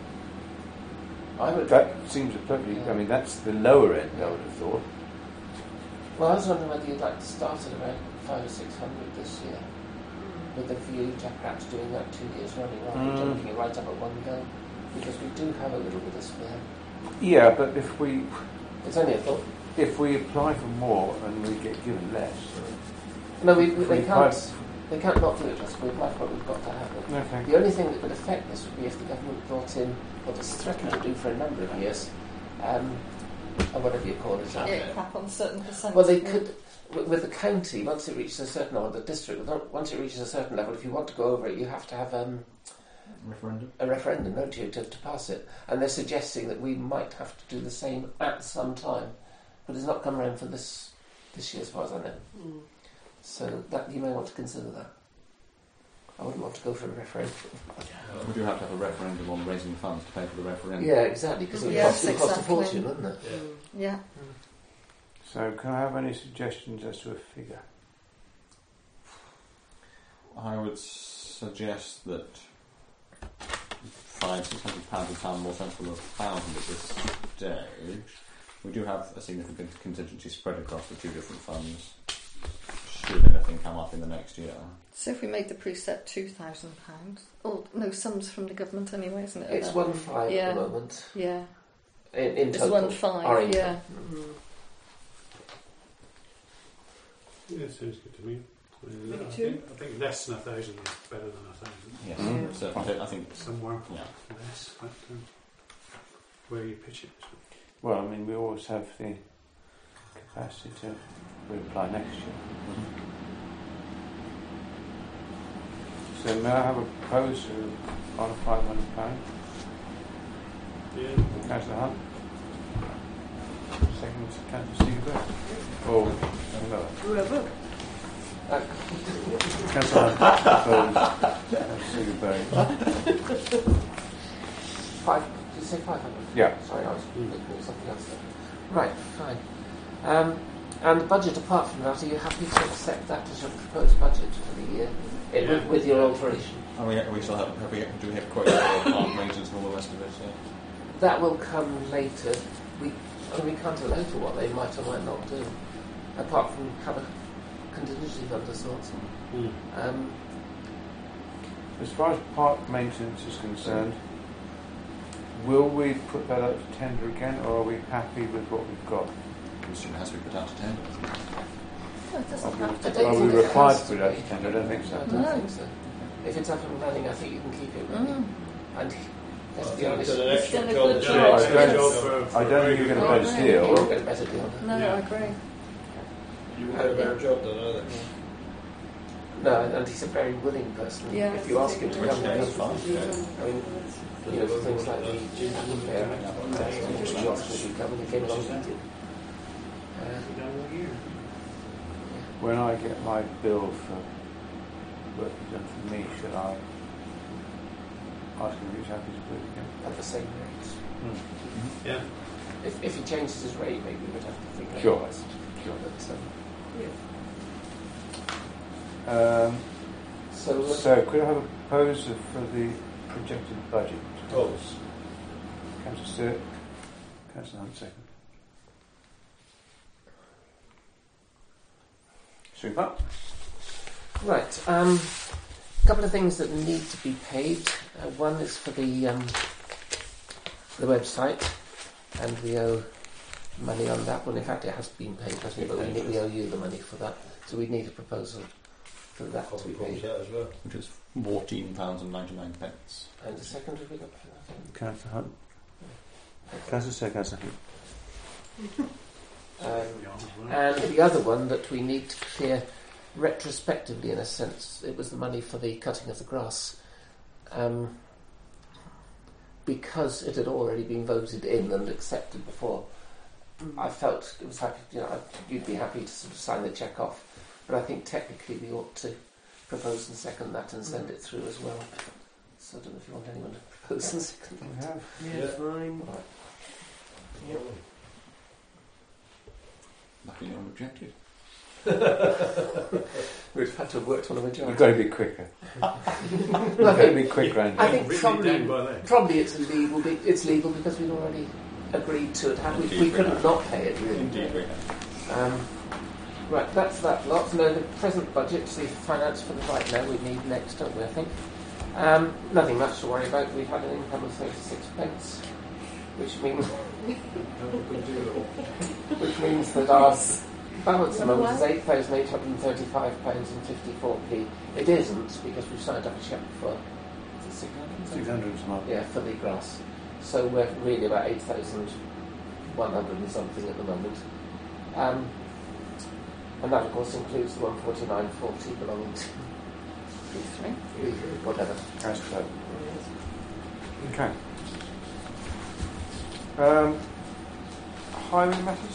I would. that seems a perfectly. I mean, that's the lower end. I would have thought. Well, I was wondering whether you'd like to start at about five or six hundred this year, with a view to perhaps doing that two years running rather than Mm. jumping it right up at one go, because we do have a little bit of spare. Yeah, but if we It's only a thought. if we apply for more and we get given less, No, we, we, if they we can't. apply- They can't not do it. Just we apply for it. We've got to have it. Okay. The only thing that would affect this would be if the government brought in what it's threatened to do for a number of years, um, or whatever you call it. Yeah, cap on certain percentage. Well, they could, with with the county, once it reaches a certain, or the district, once it reaches a certain level, if you want to go over it, you have to have um, Referendum? a referendum, don't you, to, to pass it. And they're suggesting that we might have to do the same at some time, but it's not come around for this this year, as far as I know. Mm. So that you may want to consider that. I wouldn't want to go for a referendum. We do have to have a referendum on raising funds to pay for the referendum. Yeah, exactly, because it would Yes, cost, it cost a exactly. fortune, wouldn't it? Yeah. Yeah. So can I have any suggestions as to a figure? I would suggest that five, six hundred pounds would sound more sensible than a thousand at this stage. We do have a significant contingency spread across the two different funds. Should anything come up in the next year? So if we made the precept two thousand pounds, oh no, sums from the government anyway, isn't it? It's Uh, one five yeah. at the moment. Yeah, In, in it's total. one five. Our income. Yeah. Mm. Yeah, sounds good to me. I, mean, Me I, too. think, I think less than a thousand is better than a thousand. Yes, Mm. so I think, I think Somewhere yeah. less, but um, where you pitch it. Well, I mean, we always have the capacity to reapply next year. So may I have a proposal on a five hundred pounds? Yeah. Councillor Hunt. Second, Councillor Seaver. Or no. Whoever. Uh, Councillor Hunt. Councillor Seaver. five, did you say five hundred? Yeah. Sorry, I was looking at something else there. Right, fine. Um, and the budget, apart from that, are you happy to accept that as your proposed budget for the year? It, Yeah. with, with your alteration? Are we, we still have, have we, do we have quite a lot of plant maintenance and all the rest of it? Yeah. That will come later. We, I mean, we can't allow for what they might or might not do, apart from have a contingency fund of sorts. Mm. Um, As far as park maintenance is concerned, will we put that up to tender again, or are we happy with what we've got? It has to be put out to tender. No, it doesn't Are have we, to. I are don't we think it required has to to put it out be. to tender? I don't think I so. don't No. think so. If it's up and running, I think you can keep it running. Mm. And let's I be think honest, done an you extra done a job. good done job. an extra I don't- job for- I don't think you're going to better Right. deal. won't get a better deal. No, Yeah. I agree. You would have a better job done either. No, and he's a very willing person. Yeah. If you ask him to Which come, day he'll is come. fine. I mean, you know, for things like the Apple Fair, he asked him to come and he came along and did. Uh, When I get my bill for work you've done for me, should I ask him if he's happy to put it again? at the same rate. Hmm. Yeah. If, if he changes his rate, maybe we'd have to think Sure. otherwise. Sure. But, um, Um, so, uh, so, could I have a proposal for the projected budget? Goals. Councillor Stewart. Councillor Hunt, second. Super. right, um, a couple of things that need to be paid. Uh, one is for the um, the website, and we owe money on that one. In fact, it has been paid, hasn't it? But we, need, we owe you the money for that. So we need a proposal for that to be Copy forms paid. out as well. Which is fourteen pounds and ninety nine pence. And the second, have we got for that? Councillor Hunt. Councillor Stewart, Councillor Hunt. Um, and the other one that we need to clear retrospectively, in a sense, it was the money for the cutting of the grass. Um, because it had already been voted in and accepted before, I felt it was happy, you know, I'd- you'd be happy to sort of sign the cheque off. But I think technically we ought to propose and second that and send it through as well. So I don't know if you want anyone to propose and second We that. have. Yeah, fine. Right. Luckily no one objected. We'd have had to have worked on a You've majority. got to be quicker. Well, You've I got to think, be quick round I here. think Written it probably down by then. Probably it's legal. be- It's legal because we'd already agreed to it. Had we, Indeed we we couldn't have. not pay it really. Indeed we have. Um, right, that's that lot. No, the present budget, the finance for the right now we need next, don't we? I think. Um, nothing much to worry about. We've had an income of thirty-six pence, which means Which means that our balance at the moment is eight thousand eight hundred thirty-five pounds and fifty-four p. It isn't, because we've signed up a cheque for six hundred six hundred some odd. Yeah, for the grass. So we're really about eight thousand one hundred and something at the moment. Um, and that, of course, includes the one forty-nine forty belonging to Three. whatever. That's so. Okay. Um, highway matters?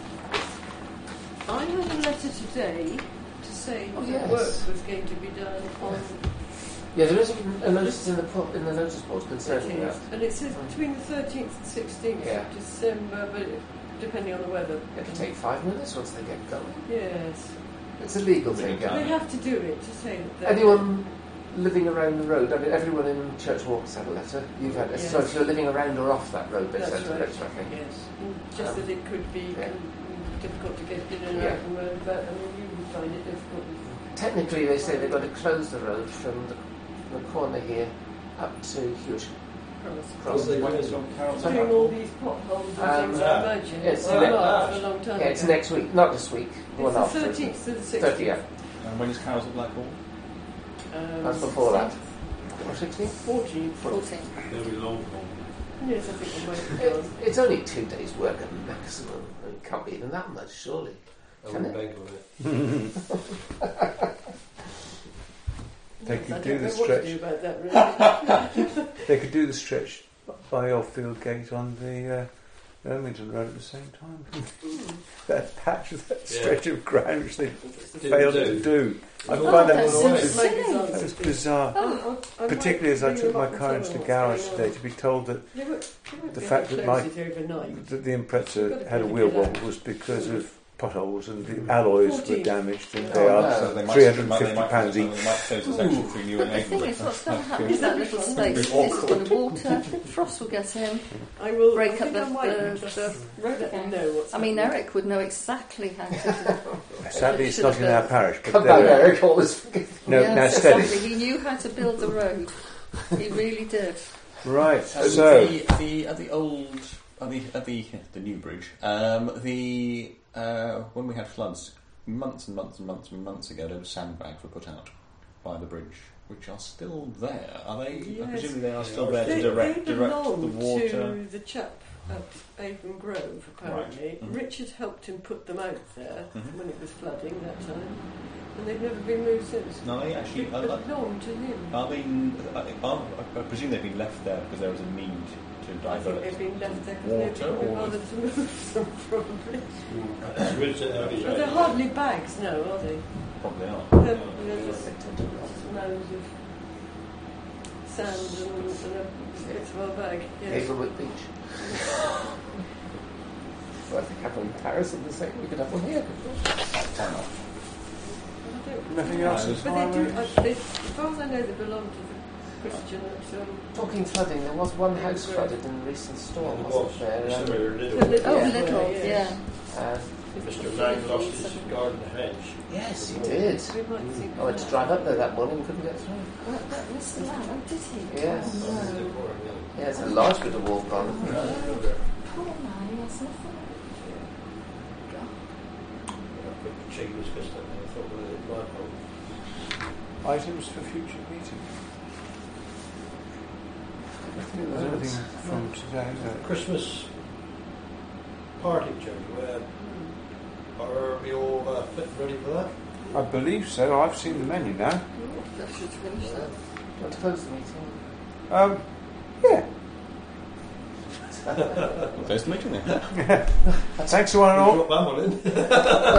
I had a letter today to say Oh, that yes. work was going to be done on Yeah, there is a, a notice in the po- in the notice board concerning that. and it says between the thirteenth and sixteenth Yeah. of December, but it, depending on the weather. It'll take five minutes once they get going. Yes. It's a legal thing. Yeah. They have to do it to say that they're... Anyone living around the road, I mean, everyone in Church Walk's had a letter. You've had it. Yes. So if you're living around or off that road, they That's sent a right. letter, I think. Yes. And just Um, that it could be yeah. um, difficult to get in and Yeah. out from road, but I mean, you would find it difficult. Technically, they say they've got to close the road from the, the corner here up to Hewish Cross. They When do. is your Carol? Doing all these potholes and Um, things, yeah. I imagine. It's Well, ne- not for a long time Yeah, it's ago. next week, not this week. The one It's the after. thirteenth to the thirty, sixteenth. yeah. And when is Carol's at Blackwall? Um, That's before that. Or sixteen? fourteen. fourteen. There'll be long haul. Yes, I think it might be It, gone. it's only two days' work at maximum. It can't be even that much, surely. I Can wouldn't it? bank on it. They Yes, I could do don't the know what to stretch. do about that, really. They could do the stretch by Oldfield Gate on the uh, Ermington Road at the same time. that patch, that Yeah. stretch of ground which they Didn't failed do. to do. I Oh, find that that's was, so silly. that was bizarre. Oh, I- I Particularly might as I ring took them my up and car tell into them the what's garage going today on. to be told that They won't- they won't the be fact able to that my- close it overnight. that the You've Impreza got to had a figure wheel it out. wobble was because of potholes and the alloys were fourteen. damaged and Oh, they no. are So they might- three hundred and they fifty might- pounds they each. might close the section between you But and the thing Avon. is, what's going to happen is that little space is full of water, frost will get in. I will break I up think the- I might the- just the- let them know what's I mean, happening. Eric would know exactly how to Sadly, it's Should not have in our been. parish, but Come there back, we are. Eric, always No, yes, now steady. exactly. He knew how to build the road. He really did. Right, Um, so the, the at the old at the at the the new bridge, um, the uh, when we had floods months and months and months and months ago, those sandbags were put out by the bridge, which are still there. Are they? Yes. Presumably they are still They- there They, to direct they direct the belong water. to the chap at Avon Grove, apparently. Right. Mhm. Richard helped him put them out there Mhm. when it was flooding that time, and they've never been moved since. No, they actually. They Are, are, belong to him. are they? Are, I presume they've been left there because there was a need to I think divert they've been left there water, because nobody or bothered to move them, probably. It's Richard Abbey's But they're right. hardly bags, no, are they? probably are. They're, they're just mounds of sand and, and a bit of our bag. Yes. Hazelwood Beach. Well, I think have one in Paris and the same. We could have one here. Why not? I don't nothing No, else there's- is But they do, highways? I, they, as far as I know, they belong to the Christian at um, Talking flooding, there was one house flooded in a recent storm, It wasn't was. there? It's Um, somewhere the little. little Oh, Yeah. little, yes. yeah. uh, Mister Lang lost his garden hedge. yes, he did. We might think I went to drive up there that morning and couldn't get through. Well, that Mister Lamb, oh, did he? Yes. Oh, Lost his no. garden hedge. Yeah, it's a large bit of wall gone. Poor man, he has nothing. God. I put the chicken was pissed at me. I thought, well, it might help. Items for future meeting. There's anything from today, is there? Christmas party, Jerry. Where are we all uh, fit and ready for that? I believe so. I've seen the menu now. I should finish that. Do you want to close the meeting? Um, yeah. Close the meeting then. Thanks to one and all. Drop that one in.